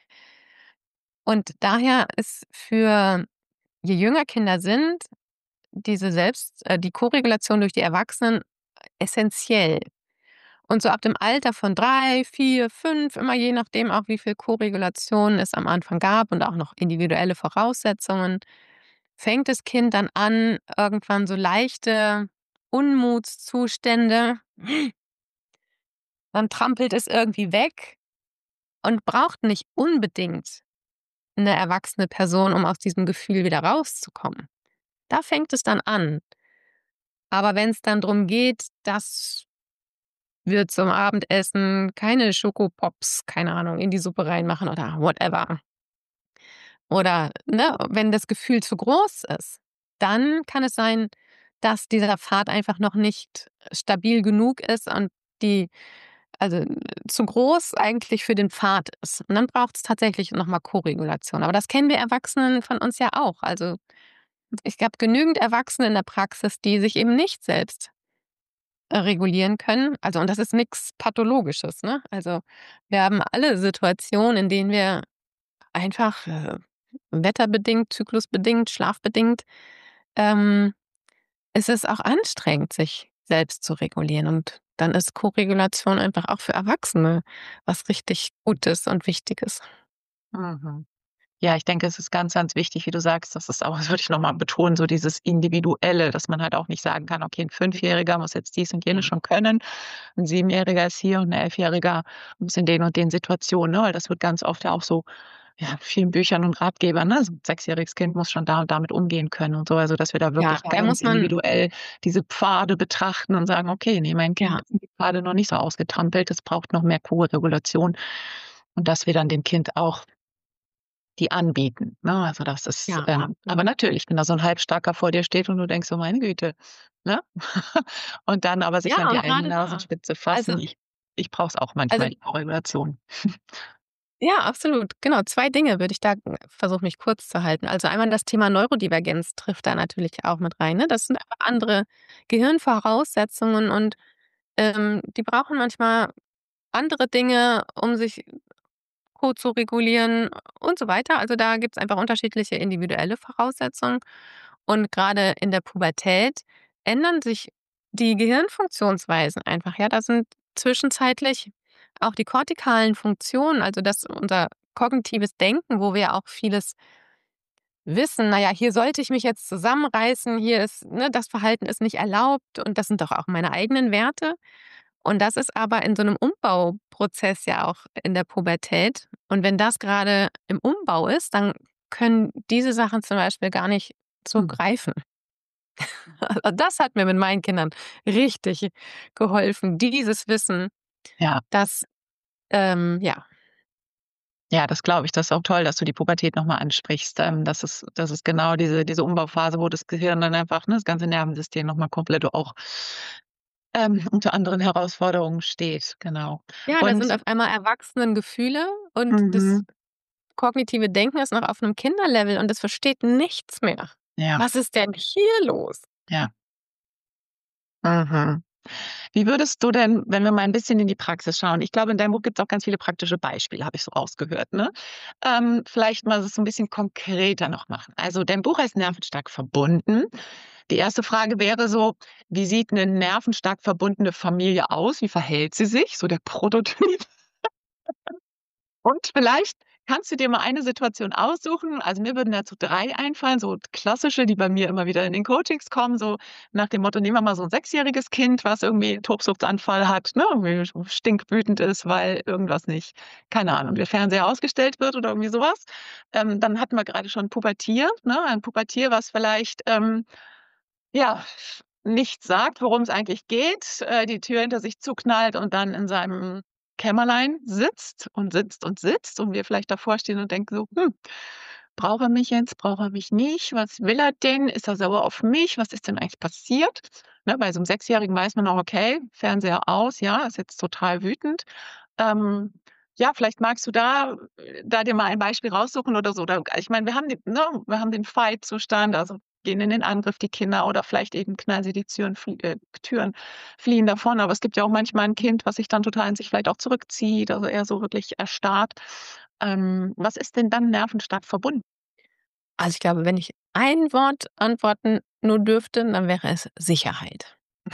Und daher ist für je jünger Kinder sind, diese Selbst äh, die Koregulation durch die Erwachsenen essenziell. Und so ab dem Alter von drei, vier, fünf, immer je nachdem auch, wie viel Koregulation es am Anfang gab und auch noch individuelle Voraussetzungen, fängt das Kind dann an, irgendwann so leichte Unmutszustände dann trampelt es irgendwie weg und braucht nicht unbedingt 'ne erwachsene Person, um aus diesem Gefühl wieder rauszukommen. Da fängt es dann an. Aber wenn's dann drum geht, dass wir zum Abendessen keine Schokopops, keine Ahnung, in die Suppe reinmachen oder whatever. Oder, ne, wenn das Gefühl zu groß ist, dann kann es sein, dass dieser Pfad einfach noch nicht stabil genug ist und die also, äh, zu groß eigentlich für den Pfad ist. Und dann braucht's tatsächlich noch mal Koregulation. Aber das kennen wir Erwachsenen von uns ja auch. Also, ich habe genügend Erwachsene in der Praxis, die sich eben nicht selbst, äh, regulieren können. Also und das ist nix Pathologisches, ne? Also, wir haben alle Situationen, in denen wir einfach, äh, wetterbedingt, zyklusbedingt, schlafbedingt, ähm es ist auch anstrengend, sich selbst zu regulieren. Und dann ist Koregulation einfach auch für Erwachsene was richtig Gutes und Wichtiges. Mhm. Ja, ich denke, es ist ganz, ganz wichtig, wie du sagst, das ist auch das würde ich noch mal betonen, so dieses Individuelle, dass man halt auch nicht sagen kann: „Okay, 'n Fünfjähriger muss jetzt dies und jenes schon können. 'N Siebenjähriger ist hier und 'n Elfjähriger muss in den und den Situationen“, ne? Weil das wird ganz oft ja auch so, ja, in vielen Büchern und Ratgebern, ne? So 'n sechsjähriges Kind muss schon da und damit umgehen können und so. Also, dass wir da Ja, wirklich da ganz muss man individuell diese Pfade betrachten und sagen: „Okay, ne, mein Kind Ja. sind die Pfade noch nicht so ausgetrampelt, es braucht noch mehr Koregulation.“ Und dass wir dann dem Kind auch die anbieten, ne? Also, das ist, Ja, ähm aber absolut. natürlich, wenn da so 'n Halbstarker vor dir steht und du denkst so: „Meine Güte“, ne? Und dann aber sich Ja, an die und eigene grade da. Nasenspitze Also fassen. Ich ich brauche es auch manchmal, also die Koregulation. Ja, absolut. Genau, zwei Dinge würde ich da versuchen, mich kurz zu halten. Also, einmal das Thema Neurodivergenz trifft da natürlich auch mit rein, ne? Das sind einfach andere Gehirnvoraussetzungen und, ähm, die brauchen manchmal andere Dinge, um sich kozuregulieren und so weiter. Also, da gibt's einfach unterschiedliche individuelle Voraussetzungen. Und grade in der Pubertät ändern sich die Gehirnfunktionsweisen einfach, ja? Da sind zwischenzeitlich auch die kortikalen Funktionen, also das unser kognitives Denken, wo wir auch vieles wissen: „Na ja, hier sollte ich mich jetzt zusammenreißen, hier ist ne, das Verhalten ist nicht erlaubt und das sind doch auch meine eigenen Werte.“ Und das ist aber in so 'nem Umbauprozess ja auch in der Pubertät. Und wenn das grade im Umbau ist, dann können diese Sachen zum Beispiel gar nicht so Mhm. greifen. Das hat mir mit meinen Kindern richtig geholfen, dieses Wissen, Ja. dass ähm, ja. Ja, das glaube ich. Das ist auch toll, dass du die Pubertät noch mal ansprichst. Ähm, das ist das ist genau diese diese Umbauphase, wo das Gehirn dann einfach, ne, das ganze Nervensystem noch mal komplett auch ähm, unter anderen Herausforderungen steht, genau. Ja, da sind Und auf einmal Erwachsenengefühle und das Mhm. kognitive Denken ist noch auf 'nem Kinderlevel und es versteht nichts mehr. Ja. Was ist denn hier los? Ja. Mhm. Wie würdest du denn, wenn wir mal 'n bisschen in die Praxis schauen ich glaube, in deinem Buch gibt's auch ganz viele praktische Beispiele, habe ich so rausgehört, ne? Ähm, vielleicht mal das so 'n bisschen konkreter noch machen. Also, dein Buch heißt „Nervenstark verbunden“. Die erste Frage wäre so: Wie sieht 'ne nervenstark verbundene Familie aus? Wie verhält sie sich? So der Prototyp. Und vielleicht kannst du dir mal eine Situation aussuchen also, mir würden dazu drei einfallen, so klassische, die bei mir immer wieder in den Coachings kommen, so nach dem Motto: „Nehmen wir mal so 'n sechsjähriges Kind, was irgendwie Tobsuchtsanfall hat, ne, irgendwie sch stinkwütend ist, weil irgendwas nicht keine Ahnung, der Fernseher ausgestellt wird oder irgendwie so was.“ Ähm, dann hatten wir grade schon Pubertier, ne? Ein Pubertier, was vielleicht, ähm, ja, nicht sagt, worum's eigentlich geht, äh, die Tür hinter sich zuknallt und dann in seinem Kämmerlein sitzt und sitzt und sitzt und wir vielleicht davor stehen und denken so: „Hm, braucht er mich jetzt, braucht er mich nicht? Was will er denn? Ist er sauer auf mich? Was ist denn eigentlich passiert?“ Ne, bei so 'nem Sechsjährigen weiß man noch: „Okay, Fernseher aus, ja, ist jetzt total wütend.“ Ähm, ja, vielleicht magst du da da dir mal ein Beispiel raussuchen oder so. Oder ich meine, wir haben den ne, wir haben den Fight-Zustand, also, gehen in den Angriff, die Kinder, oder vielleicht eben knallen sie die Türen fl äh, Türen, fliehen davon. Aber es gibt ja auch manchmal 'n Kind, was sich dann total in sich vielleicht auch zurückzieht, also, eher so wirklich erstarrt. Ähm, was ist denn dann nervenstark verbunden? Also, ich glaube, wenn ich ein Wort antworten nur dürfte, dann wäre es Sicherheit.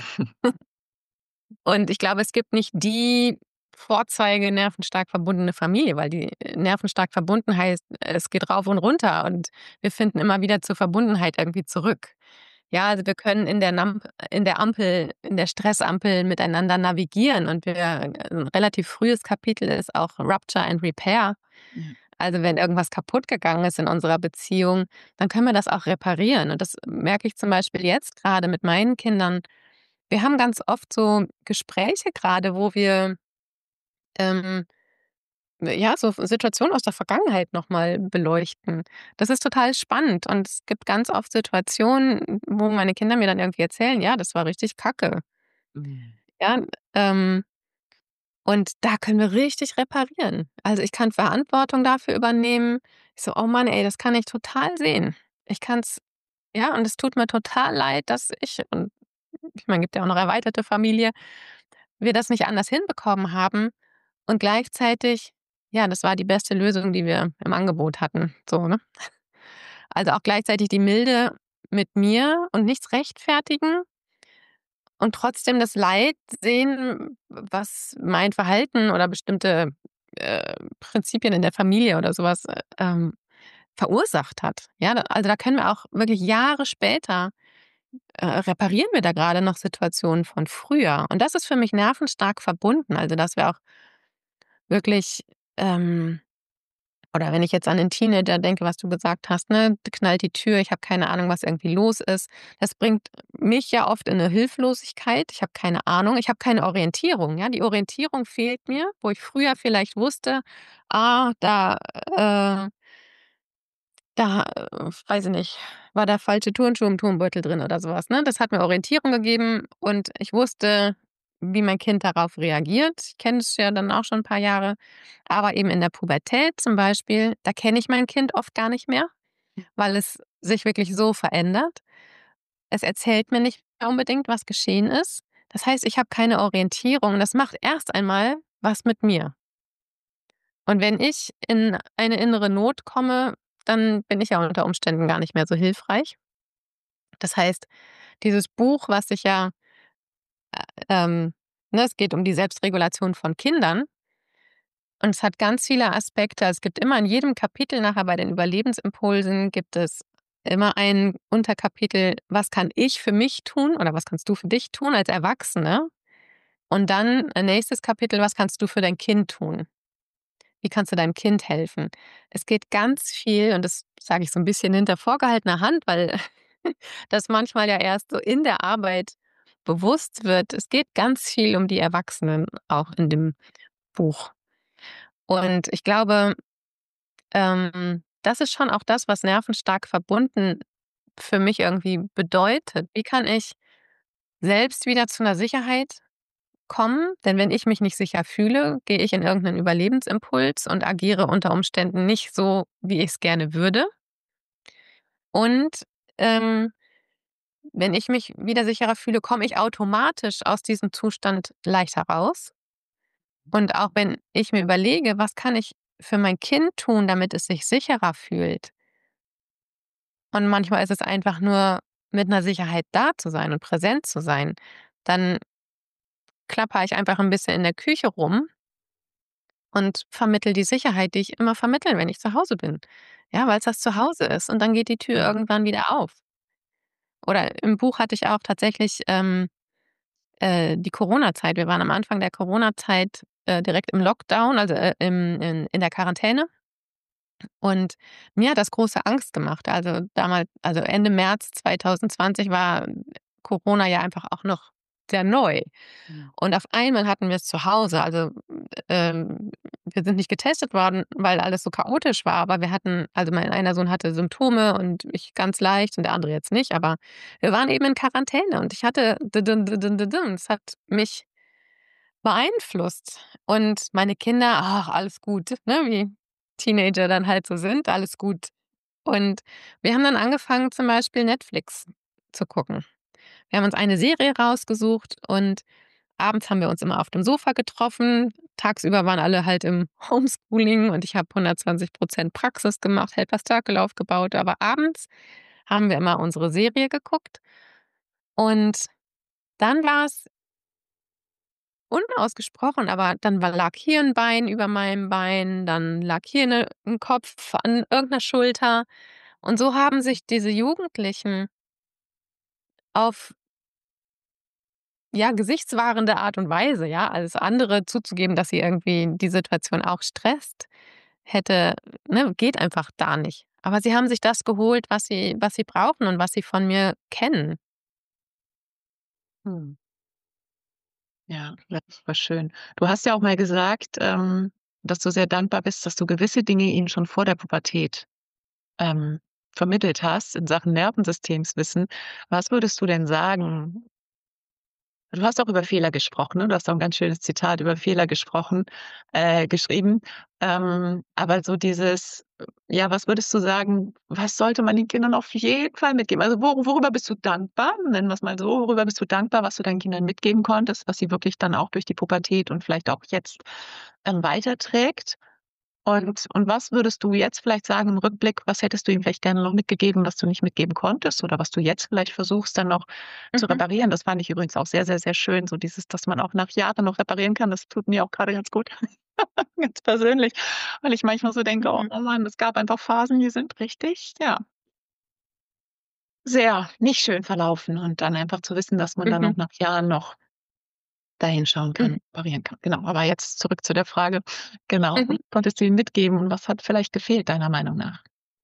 Und ich glaube, es gibt nicht die Vorzeige-nervenstark verbundene Familie, weil die nervenstark verbunden heißt, es geht rauf und runter und wir finden immer wieder zur Verbundenheit irgendwie zurück. Ja, also wir können in der Namp in der Ampel in der Stressampel miteinander navigieren und wir 'n relativ frühes Kapitel ist auch Rupture and Repair. Ja. Also, wenn irgendwas kaputt gegangen ist in unserer Beziehung, dann können wir das auch reparieren. Und das merke ich zum Beispiel jetzt grade mit meinen Kindern. Wir haben ganz oft so Gespräche grade, wo wir, ähm, ja, so Situationen aus der Vergangenheit noch mal beleuchten. Das ist total spannend und es gibt ganz oft Situationen, wo meine Kinder mir dann irgendwie erzählen: „Ja, das war richtig kacke.“ Mhm. Ja, ähm und da können wir richtig reparieren. Also, ich kann Verantwortung dafür übernehmen. Ich so: „Oh Mann, ey, das kann ich total sehen. Ich kann's ja, und es tut mir total leid, dass ich“ und ich meine, gibt ja auch noch erweiterte Familie, wir das nicht anders hinbekommen haben. Und gleichzeitig, ja, das war die beste Lösung, die wir im Angebot hatten, so, ne? Also, auch gleichzeitig die Milde mit mir und nichts rechtfertigen und trotzdem das Leid sehen, was mein Verhalten oder bestimmte, äh, Prinzipien in der Familie oder so was, äh, ähm, verursacht hat. Ja, da also, da können wir auch wirklich Jahre später, äh, reparieren wir da grade noch Situationen von früher. Und das ist für mich nervenstark verbunden. Also, dass wir auch wirklich, ähm oder wenn ich jetzt an den Teenager denke, was du gesagt hast, ne, d knallt die Tür, ich habe keine Ahnung, was irgendwie los ist. Das bringt mich ja oft in 'ne Hilflosigkeit. Ich habe keine Ahnung, ich habe keine Orientierung, ja? Die Orientierung fehlt mir, wo ich früher vielleicht wusste: „Ah, da, äh“ „da, äh, weiß ich nicht, war der falsche Turnschuh im Turnbeutel drin“ oder so was, ne? Das hat mir Orientierung gegeben und ich wusste, wie mein Kind darauf reagiert. Ich kenne es ja dann auch schon 'n paar Jahre. Aber eben in der Pubertät zum Beispiel, da kenne ich mein Kind oft gar nicht mehr, weil es sich wirklich so verändert. Es erzählt mir nicht unbedingt, was geschehen ist. Das heißt, ich habe keine Orientierung. Das macht erst einmal was mit mir. Und wenn ich in eine innere Not komme, dann bin ich ja unter Umständen gar nicht mehr so hilfreich. Das heißt, dieses Buch, was ich ja äh, ähm, ne, es geht um die Selbstregulation von Kindern und es hat ganz viele Aspekte. Es gibt immer in jedem Kapitel nachher bei den Überlebensimpulsen gibt es immer ein Unterkapitel: „Was kann ich für mich tun oder was kannst du für dich tun als Erwachsene?“ Und dann ein nächstes Kapitel: „Was kannst du für dein Kind tun? Wie kannst du deinem Kind helfen?“ Es geht ganz viel und das sage ich so 'n bisschen hinter vorgehaltener Hand, weil das manchmal ja erst so in der Arbeit bewusst wird. Es geht ganz viel um die Erwachsenen auch in dem Buch. Und ich glaube, ähm, das ist schon auch das, was nervenstark verbunden für mich irgendwie bedeutet. Wie kann ich selbst wieder zu 'ner Sicherheit kommen? Denn wenn ich mich nicht sicher fühle, gehe ich in irgend 'nen Überlebensimpuls und agiere unter Umständen nicht so, wie ich's gerne würde. Und, ähm, wenn ich mich wieder sicherer fühle, komme ich automatisch aus diesem Zustand leichter raus. Und auch wenn ich mir überlege: „Was kann ich für mein Kind tun, damit es sich sicherer fühlt?“ Und manchmal ist es einfach nur, mit 'ner Sicherheit da zu sein und präsent zu sein. Dann klappere ich einfach 'n bisschen in der Küche rum und vermittle die Sicherheit, die ich immer vermittle, wenn ich zu Hause bin. Ja, weil's das Zuhause ist und dann geht die Tür Mhm. irgendwann wieder auf. Oder im Buch hatte ich auch tatsächlich, ähm, äh, die Corona-Zeit. Wir waren am Anfang der Corona-Zeit, äh, direkt im Lockdown, also, äh, im in in der Quarantäne. Und mir hat das große Angst gemacht. Also, damals also, Ende März zweitausendzwanzig war Corona ja einfach auch noch sehr neu. Mhm. Und auf einmal hatten wir's zu Hause. Also, ähm, wir sind nicht getestet worden, weil alles so chaotisch war, aber wir hatten also, mein einer Sohn hatte Symptome und ich ganz leicht und der andere jetzt nicht, aber wir waren eben in Quarantäne und ich hatte d d d d d dum. Es hat mich beeinflusst und meine Kinder: „Ach, alles gut“, ne, wie Teenager dann halt so sind, alles gut. Und wir haben dann angefangen, zum Beispiel Netflix zu gucken. Wir haben uns eine Serie rausgesucht und abends haben wir uns immer auf dem Sofa getroffen. Tagsüber waren alle halt im Homeschooling und ich habe hundertzwanzig Prozent Praxis gemacht, Helper Circle aufgebaut, aber abends haben wir immer unsere Serie geguckt. Und dann war's unausgesprochen, aber dann war lag hier 'n Bein über meinem Bein, dann lag hier 'ne 'n Kopf an irgend 'ner Schulter. Und so haben sich diese Jugendlichen auf ja, gesichtswahrende Art und Weise, ja, alles andere zuzugeben, dass sie irgendwie die Situation auch stresst, hätte ne, geht einfach da nicht. Aber sie haben sich das geholt, was sie was sie brauchen und was sie von mir kennen. Mhm. Ja, das ist voll schön. Du hast ja auch mal gesagt, ähm, dass du sehr dankbar bist, dass du gewisse Dinge ihnen schon vor der Pubertät, ähm, vermittelt hast in Sachen Nervensystemswissen. Was würdest du denn sagen du hast auch über Fehler gesprochen, ne? Du hast auch 'n ganz schönes Zitat über Fehler gesprochen äh, geschrieben. Ähm, aber so dieses ja, was würdest du sagen, was sollte man den Kindern auf jeden Fall mitgeben? Also, wo worüber bist du dankbar? Nennen wir's mal so. Worüber bist du dankbar, was du deinen Kindern mitgeben konntest, was sie wirklich dann auch durch die Pubertät und vielleicht auch jetzt, ähm, weiterträgt? Und und was würdest du jetzt vielleicht sagen im Rückblick, was hättest du ihm vielleicht gerne noch mitgegeben, was du nicht mitgeben konntest oder was du jetzt vielleicht versuchst, dann noch zu Mhm. reparieren? Das fand ich übrigens auch sehr, sehr, sehr schön, so dieses, dass man auch nach Jahren noch reparieren kann. Das tut mir auch grade ganz gut, ganz persönlich, weil ich manchmal so denke: „Oh Mhm. Mann, es gab einfach Phasen, die sind richtig, ja“ sehr nicht schön verlaufen und dann einfach zu wissen, dass man dann Mhm. auch nach Jahren noch da hinschauen Mhm. kann, reparieren kann. Genau, aber jetzt zurück zu der Frage. Genau, Mhm. was konntest du ihm mitgeben und was hat vielleicht gefehlt deiner Meinung nach?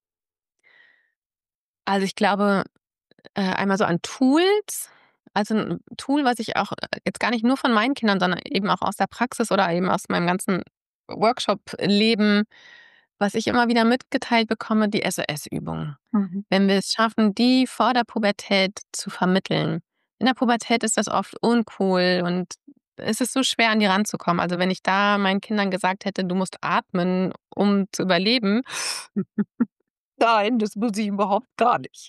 Also, ich glaube, äh, einmal so an Tools. Also 'n Tool, was ich auch jetzt gar nicht nur von meinen Kindern, sondern eben auch aus der Praxis oder eben aus meinem ganzen Workshop-Leben, was ich immer wieder mitgeteilt bekomme, die SOS-Übungen. Mhm. Wenn wir es schaffen, die vor der Pubertät zu vermitteln. In der Pubertät ist das oft uncool und es ist so schwer, an die ranzukommen. Also, wenn ich da meinen Kindern gesagt hätte: „Du musst atmen, um zu überleben.“ Nein, das muss ich überhaupt gar nicht.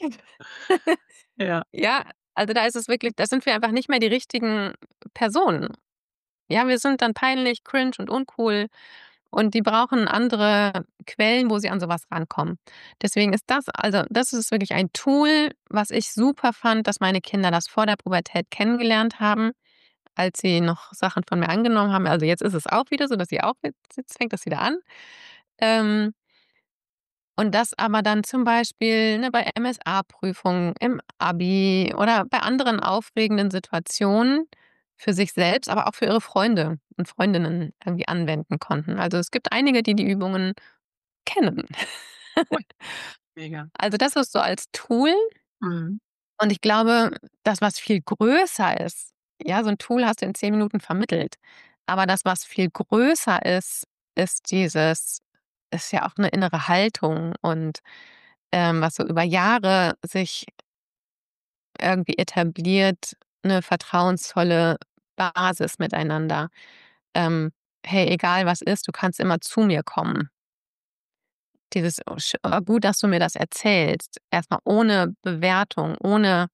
Ja. Ja, also, da ist es wirklich da sind wir einfach nicht mehr die richtigen Personen. Ja, wir sind dann peinlich, cringe und uncool und die brauchen andere Quellen, wo sie an so was rankommen. Deswegen ist das also, das ist wirklich ein Tool, was ich super fand, dass meine Kinder das vor der Pubertät kennengelernt haben, als sie noch Sachen von mir angenommen haben. Also, jetzt ist es auch wieder so, dass sie auch jetzt jetzt fängt das wieder an. Ähm und das aber dann zum Beispiel, ne, bei MSA-Prüfungen, im Abi oder bei anderen aufregenden Situationen für sich selbst, aber auch für ihre Freunde und Freundinnen irgendwie anwenden konnten. Also, es gibt einige, die die Übungen kennen. Ui, mega. Also, das ist so als Tool. Mhm. Und ich glaube, das, was viel größer ist ja, so 'n Tool hast du in zehn Minuten vermittelt. Aber das, was viel größer ist, ist dieses ist ja auch 'ne innere Haltung und, ähm, was so über Jahre sich irgendwie etabliert, 'ne vertrauensvolle Basis miteinander. Ähm: „Hey, egal was ist, du kannst immer zu mir kommen.“ Dieses: „Oh, sch oh, gut, dass du mir das erzählst.“ Erst mal ohne Bewertung, ohne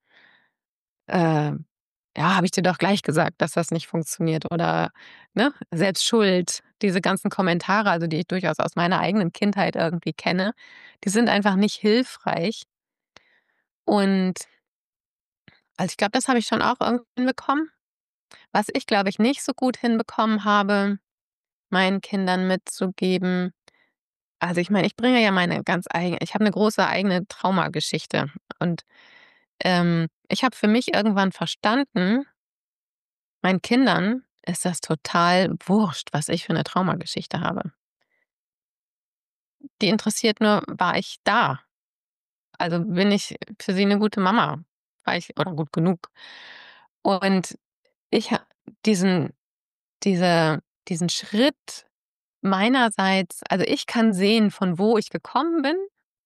ähm: „Ja, habe ich dir doch gleich gesagt, dass das nicht funktioniert“ oder, ne, „selbst schuld.“ Diese ganzen Kommentare, also, die ich durchaus aus meiner eigenen Kindheit irgendwie kenne, die sind einfach nicht hilfreich. Und also, ich glaube, das habe ich schon auch irgendwie hinbekommen. Was ich, glaube ich, nicht so gut hinbekommen habe, meinen Kindern mitzugeben also, ich meine, ich bringe ja meine ganz eigene ich habe 'ne große eigene Traumageschichte und, ähm, ich habe für mich irgendwann verstanden meinen Kindern ist das total wurscht, was ich für 'ne Traumageschichte habe. Die interessiert nur, war ich da? Also, bin ich für sie 'ne gute Mama? War ich oder gut genug? Und ich ha diesen diese diesen Schritt meinerseits also, ich kann sehen, von wo ich gekommen bin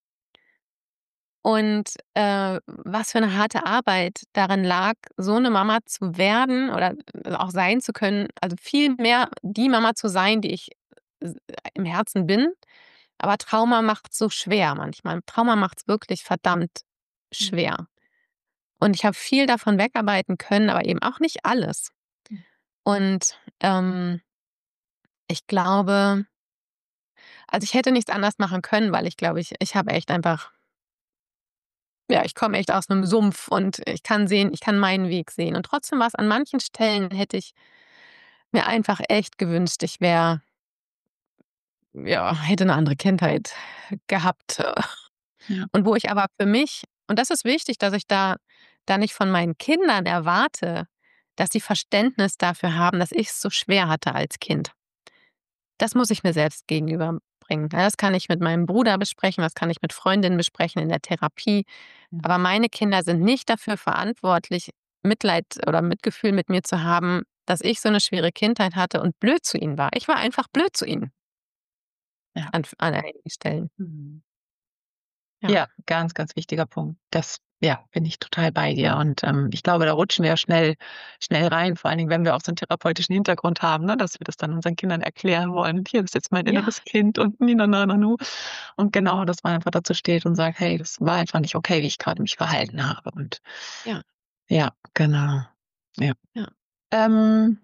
und, äh, was für 'ne harte Arbeit darin lag, so 'ne Mama zu werden oder auch sein zu können, also, viel mehr die Mama zu sein, die ich s im Herzen bin. Aber Trauma macht's so schwer manchmal. Trauma macht's wirklich verdammt Mhm. schwer. Und ich habe viel davon wegarbeiten können, aber eben auch nicht alles. Hm. Und, ähm ich glaube also, ich hätte nichts anders machen können, weil ich glaube, ich ich habe echt einfach ja, ich komme echt aus 'nem Sumpf und ich kann sehen ich kann meinen Weg sehen. Und trotzdem war's an manchen Stellen hätte ich mir einfach echt gewünscht, ich wäre ja, hätte 'ne andere Kindheit gehabt. Ja. Und wo ich aber für mich und das ist wichtig, dass ich da dann ich von meinen Kindern erwarte, dass sie Verständnis dafür haben, dass ich's so schwer hatte als Kind. Das muss ich mir selbst gegenüber bringen. Ja, das kann ich mit meinem Bruder besprechen, das kann ich mit Freundinnen besprechen in der Therapie. Ja. Aber meine Kinder sind nicht dafür verantwortlich, Mitleid oder Mitgefühl mit mir zu haben, dass ich so 'ne schwere Kindheit hatte und blöd zu ihnen war. Ich war einfach blöd zu ihnen. Ja. An v an einigen Stellen. Mhm. Ja. Ja, ganz, ganz wichtiger Punkt. Das ja, bin ich total bei dir. Und, ähm, ich glaube, da rutschen wir ja schnell schnell rein, vor allen Dingen, wenn wir auch so 'n therapeutischen Hintergrund haben, ne, dass wir das dann unseren Kindern erklären wollen: „Hier ist jetzt mein Ja. inneres Kind und ni na na nanu.“ Und genau, dass man einfach dazu steht und sagt: „Hey, das war einfach nicht okay, wie ich grade mich verhalten habe.“ Und Ja. ja, genau. Ja. Ja. Ähm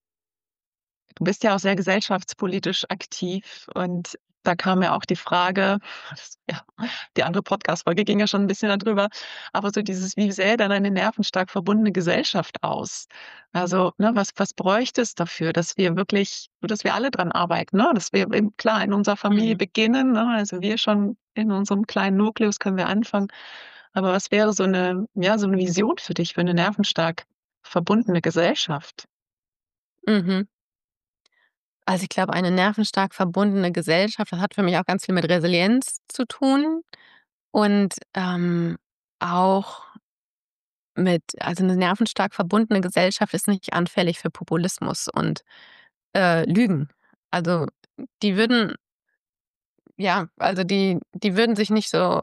du bist ja auch sehr gesellschaftspolitisch aktiv und da kam mir auch die Frage das ja, die andere Podcast-Folge ging ja schon 'n bisschen da drüber, aber so dieses: Wie sähe denn eine nervenstark verbundene Gesellschaft aus? Also, ne, was was bräuchte es dafür, dass wir wirklich dass wir alle dran arbeiten, ne? Dass wir eben klar in unserer Familie Mhm. beginnen, ne? Also, wir schon in unserem kleinen Nukleus können wir anfangen. Aber was wäre so 'ne ja, so 'ne Vision für dich für 'ne nervenstark verbundene Gesellschaft? Mhm. Also, ich glaube, eine nervenstark verbundene Gesellschaft, das hat für mich auch ganz viel mit Resilienz zu tun und, ähm, auch mit also, 'ne nervenstark verbundene Gesellschaft ist nicht anfällig für Populismus und, äh, Lügen. Also, die würden ja, also, die die würden sich nicht so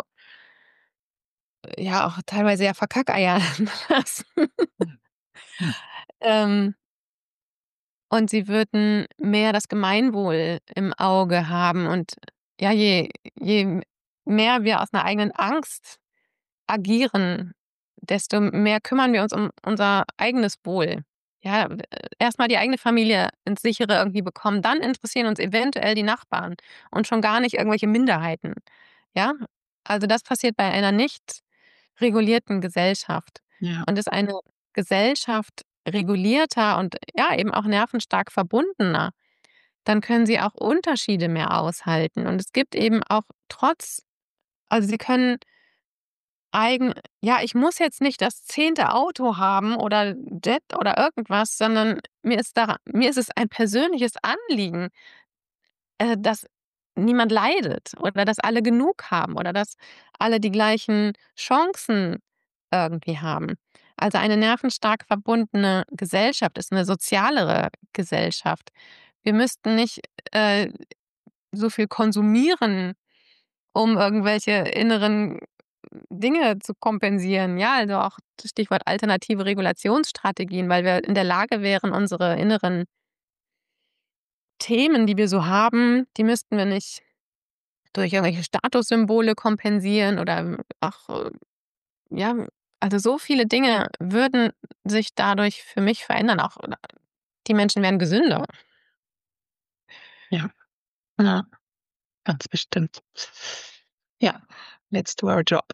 ja, auch teilweise ja verkackeiern lassen. Ja. Ja. Ähm und sie würden mehr das Gemeinwohl im Auge haben und ja, je je m mehr wir aus 'ner eigenen Angst agieren, desto mehr kümmern wir uns um unser eigenes Wohl. Ja, w äh, erst mal die eigene Familie ins Sichere irgendwie bekommen, dann interessieren uns eventuell die Nachbarn und schon gar nicht irgendwelche Minderheiten, ja? Also, das passiert bei einer nicht regulierten Gesellschaft. Ja. Und ist eine Gesellschaft regulierter und, ja, eben auch nervenstark verbundener, dann können sie auch Unterschiede mehr aushalten. Und es gibt eben auch trotz also, sie können eigen ja, ich muss jetzt nicht das zehnte Auto haben oder Jet oder irgendwas, sondern mir ist dara mir ist es ein persönliches Anliegen äh, dass niemand leidet oder dass alle genug haben oder dass alle die gleichen Chancen irgendwie haben. Also, eine nervenstark verbundene Gesellschaft ist 'ne sozialere Gesellschaft. Wir müssten nicht, äh, so viel konsumieren, um irgendwelche inneren Dinge zu kompensieren. Ja, also, auch Stichwort alternative Regulationsstrategien, weil wir in der Lage wären, unsere inneren Themen, die wir so haben, die müssten wir nicht durch irgendwelche Statussymbole kompensieren oder ach, äh, ja, also, so viele Dinge würden sich dadurch für mich verändern, auch die Menschen wären gesünder. Ja. Ja, ganz bestimmt. Ja, let's do our job.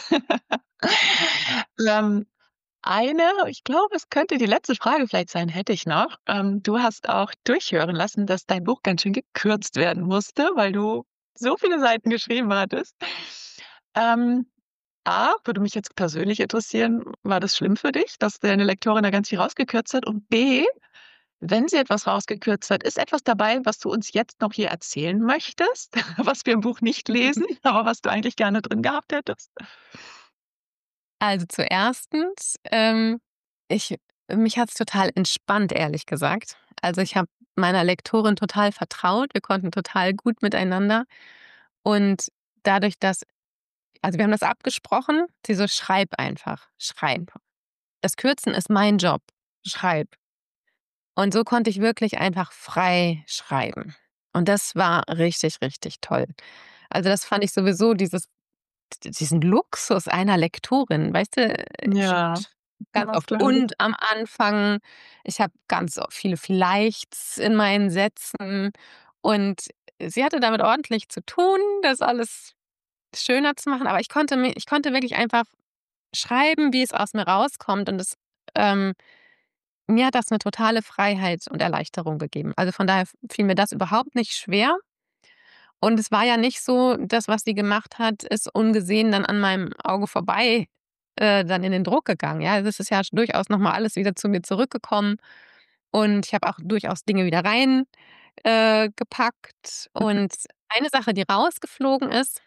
Ähm, eine ich glaube, es könnte die letzte Frage vielleicht sein, hätte ich noch. Ähm, du hast auch durchhören lassen, dass dein Buch ganz schön gekürzt werden musste, weil du so viele Seiten geschrieben hattest. Ähm, A, würde mich jetzt persönlich interessieren, war das schlimm für dich, dass deine Lektorin da ganz viel rausgekürzt hat? Und B, wenn sie etwas rausgekürzt hat, ist etwas dabei, was du uns jetzt noch hier erzählen möchtest, was wir im Buch nicht lesen, aber was du eigentlich gerne drin gehabt hättest? Also, zu erstens, ähm, ich mich hat's total entspannt, ehrlich gesagt. Also, ich habe meiner Lektorin total vertraut. Wir konnten total gut miteinander. Und dadurch, dass also, wir haben das abgesprochen. Sie so: „Schreib einfach, schreib. Das Kürzen ist mein Job. Schreib.“ Und so konnte ich wirklich einfach frei schreiben. Und das war richtig, richtig toll. Also, das fand ich sowieso dieses d diesen Luxus einer Lektorin, weißt du, sch Ja, sch ganz das oft glaube ich. „und“ am Anfang. Ich habe ganz o viele „vielleichts“ in meinen Sätzen und sie hatte damit ordentlich zu tun, das alles schöner zu machen, aber ich konnte mi ich konnte wirklich einfach schreiben, wie es aus mir rauskommt und es ähm, mir hat das 'ne totale Freiheit und Erleichterung gegeben. Also, von daher f fiel mir das überhaupt nicht schwer. Und es war ja nicht so, das, was sie gemacht hat, ist ungesehen dann an meinem Auge vorbei, äh, dann in den Druck gegangen, ja. Also, es ist ja durchaus noch mal alles wieder zu mir zurückgekommen und ich habe auch durchaus Dinge wieder rein äh, gepackt. Mhm. Und eine Sache, die rausgeflogen ist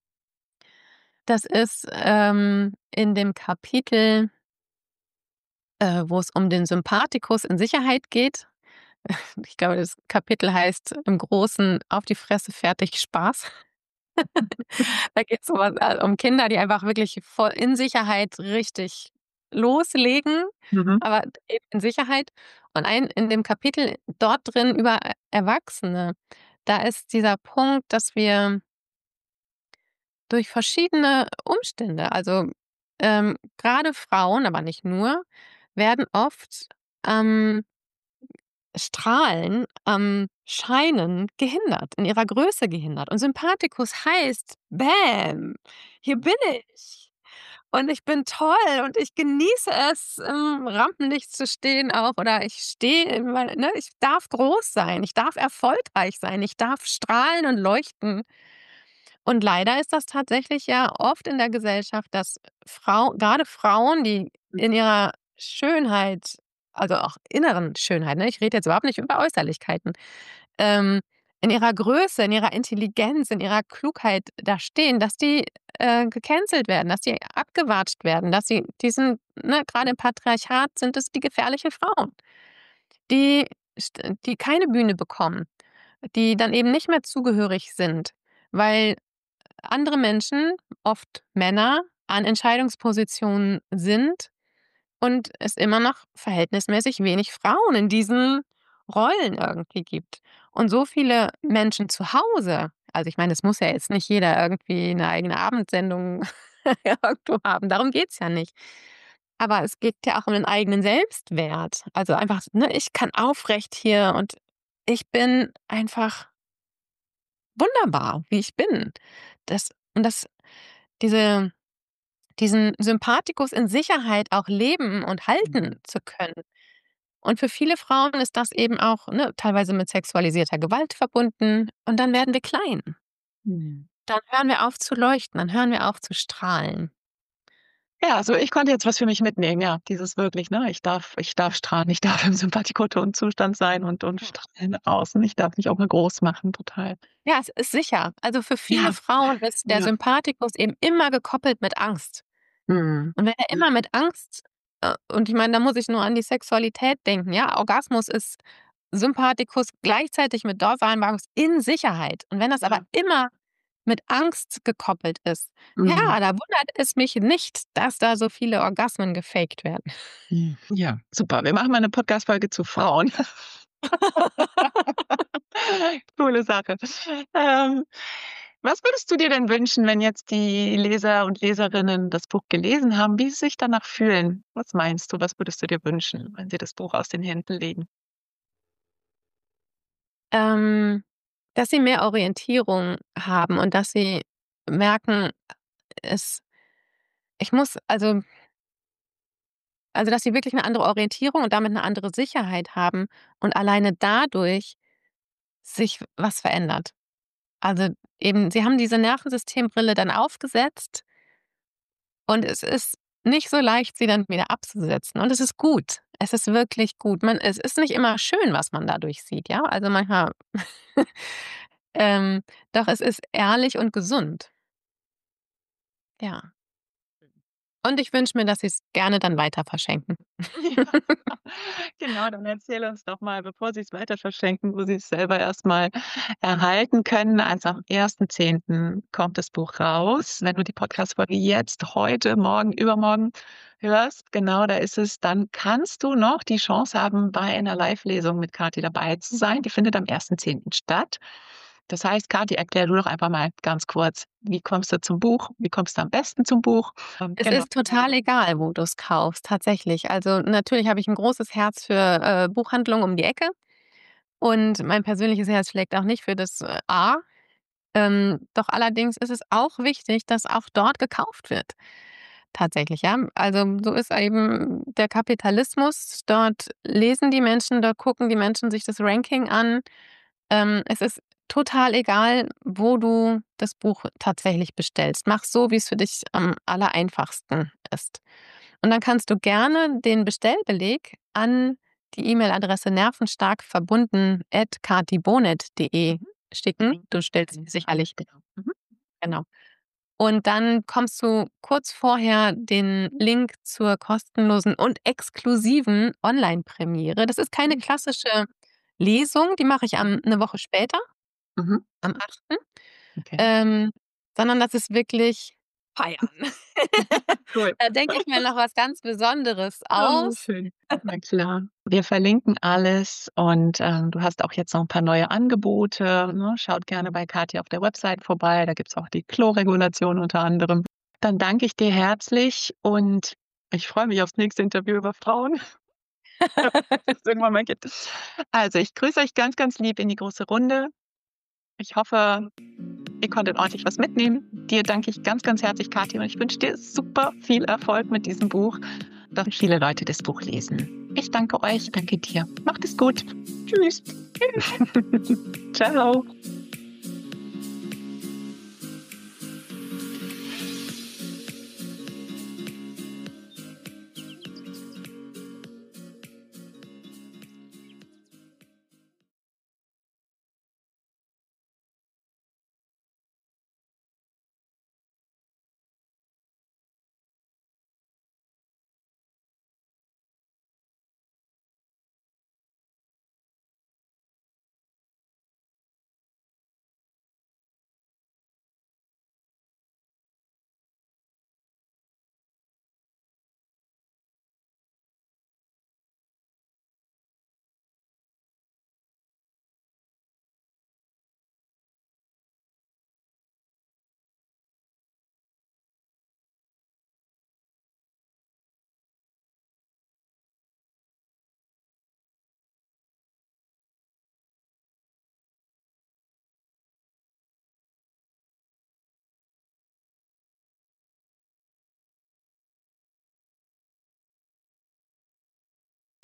das ist, ähm, in dem Kapitel äh, wo es um den Sympathikus in Sicherheit geht. Ich glaube, das Kapitel heißt im Großen „Auf die Fresse, fertig, Spaß“. Da geht's um was äh, um Kinder, die einfach wirklich voll in Sicherheit richtig loslegen, Mhm. aber eben in Sicherheit. Und ein in dem Kapitel dort drin über E Erwachsene, da ist dieser Punkt, dass wir durch verschiedene Umstände, also, ähm, grade Frauen, aber nicht nur, werden oft am Strahlen, am Scheinen gehindert, in ihrer Größe gehindert. Und Sympathikus heißt: „Bäm, hier bin ich und ich bin toll und ich genieße es, im Rampenlicht zu stehen auch oder ich stehe in mei ne, ich darf groß sein, ich darf erfolgreich sein, ich darf strahlen und leuchten.“ Und leider ist das tatsächlich ja oft in der Gesellschaft, dass Frau grade Frauen, die in ihrer Schönheit, also auch inneren Schönheit, ne, ich rede jetzt überhaupt nicht über Äußerlichkeiten, ähm, in ihrer Größe, in ihrer Intelligenz, in ihrer Klugheit da stehen, dass die, äh, gecancelt werden, dass die abgewatscht werden, dass sie diesen ne, grade im Patriarchat sind es die gefährlichen Frauen, die st die keine Bühne bekommen, die dann eben nicht mehr zugehörig sind, weil andere Menschen, oft Männer, an Entscheidungspositionen sind und es immer noch verhältnismäßig wenig Frauen in diesen Rollen irgendwie gibt. Und so viele Menschen zu Hause also, ich meine, es muss ja jetzt nicht jeder irgendwie 'ne eigene Abendsendung irgendwo haben, darum geht's ja nicht. Aber es geht ja auch um den eigenen Selbstwert. Also, einfach, ne, ich kann aufrecht hier und ich bin einfach wunderbar, wie ich bin. Das und das diese diesen Sympathikus in Sicherheit auch leben und halten zu können. Und für viele Frauen ist das eben auch, ne, teilweise mit sexualisierter Gewalt verbunden und dann werden wir klein. Mhm. Dann hören wir auf zu leuchten, dann hören wir auf zu strahlen. Ja, also, ich konnte jetzt was für mich mitnehmen, ja, dieses wirklich, ne, ich darf ich darf strahlen, ich darf im Sympathikoton-Zustand sein und und Ja. strahlen nach außen. Ich darf mich auch mal groß machen, total. Ja, es ist sicher. Also, für viele Ja. Frauen ist der Ja. Sympathikus eben immer gekoppelt mit Angst. Mhm. Und wenn er Ja. immer mit Angst äh, und ich meine, da muss ich nur an die Sexualität denken, ja? Orgasmus ist Sympathikus gleichzeitig mit Dollvereinbarungs in Sicherheit. Und wenn das aber Ja. immer mit Angst gekoppelt ist, Mhm. ja, da wundert es mich nicht, dass da so viele Orgasmen gefakt werden. Mhm. Ja, super. Wir machen mal 'ne Podcast-Folge zu Frauen. Coole Sache. Ähm, was würdest du dir denn wünschen, wenn jetzt die Leser und Leserinnen das Buch gelesen haben, wie sie sich danach fühlen? Was meinst du, was würdest du dir wünschen, wenn sie das Buch aus den Händen legen? Ähm, dass sie mehr Orientierung haben und dass sie merken, es ich muss also also, dass sie wirklich 'ne andere Orientierung und damit 'ne andere Sicherheit haben und alleine dadurch sich was verändert. Also, eben, sie haben diese Nervensystembrille dann aufgesetzt und es ist nicht so leicht, sie dann wieder abzusetzen. Und es ist gut. Es ist wirklich gut. Man es ist nicht immer schön, was man dadurch sieht, ja? Also, manchmal ähm, doch es ist ehrlich und gesund. Ja. Und ich wünsche mir, dass sie's gerne dann weiter verschenken. Ja. Genau, dann erzähl uns doch mal, bevor sie's weiter verschenken, wo sie's selber erst mal erhalten können. Also, am ersten zehnten kommt das Buch raus. Wenn du die Podcast-Folge jetzt, heute, morgen, übermorgen hörst, genau, da ist es, dann kannst du noch die Chance haben, bei einer Live-Lesung mit Kathi dabei zu sein. Die findet am ersten zehnten statt. Das heißt, Kathi, erklär du doch einfach mal ganz kurz, wie kommst du zum Buch? Wie kommst du am besten zum Buch? Ähm, Es genau. ist total egal, wo du's kaufst, tatsächlich. Also, natürlich habe ich 'n großes Herz für, äh, Buchhandlungen um die Ecke und mein persönliches Herz schlägt auch nicht für das, äh, A. Ähm, doch allerdings ist es auch wichtig, dass auch dort gekauft wird. Tatsächlich, ja. Also, so ist eben der Kapitalismus. Dort lesen die Menschen, dort gucken die Menschen sich das Ranking an. Ähm, es ist total egal, wo du das Buch tatsächlich bestellst. Mach so, wie es für dich am allereinfachsten ist. Und dann kannst du gerne den Bestellbeleg an die E-Mail-Adresse nervenstarkverbunden at katibonet punkt de schicken. Du stellst sie sicherlich. Genau. Mhm. Genau. Und dann kommst du kurz vorher den Link zur kostenlosen und exklusiven Online-Premiere. Das ist keine klassische Lesung, die mache ich am 'ne Woche später, Mhm. am achten Okay. Ähm, sondern das ist wirklich feiern. Cool. Da denke ich mir noch was ganz Besonderes Oh, aus. schön. Na klar. Wir verlinken alles und, ähm, du hast auch jetzt noch ein paar neue Angebote, ne? Schaut gerne bei Kathi auf der Website vorbei, da gibt's auch die Kloregulation unter anderem. Dann danke ich dir herzlich und ich freue mich aufs nächste Interview über Frauen. Das irgendwann mal gibt. Also, ich grüße euch ganz, ganz lieb in die große Runde. Ich hoffe, ihr konntet ordentlich was mitnehmen. Dir danke ich ganz, ganz herzlich, Kathi, und ich wünsche dir super viel Erfolg mit diesem Buch, dass viele Leute das Buch lesen. Ich danke euch, danke dir. Macht es gut. Tschüss. Ciao.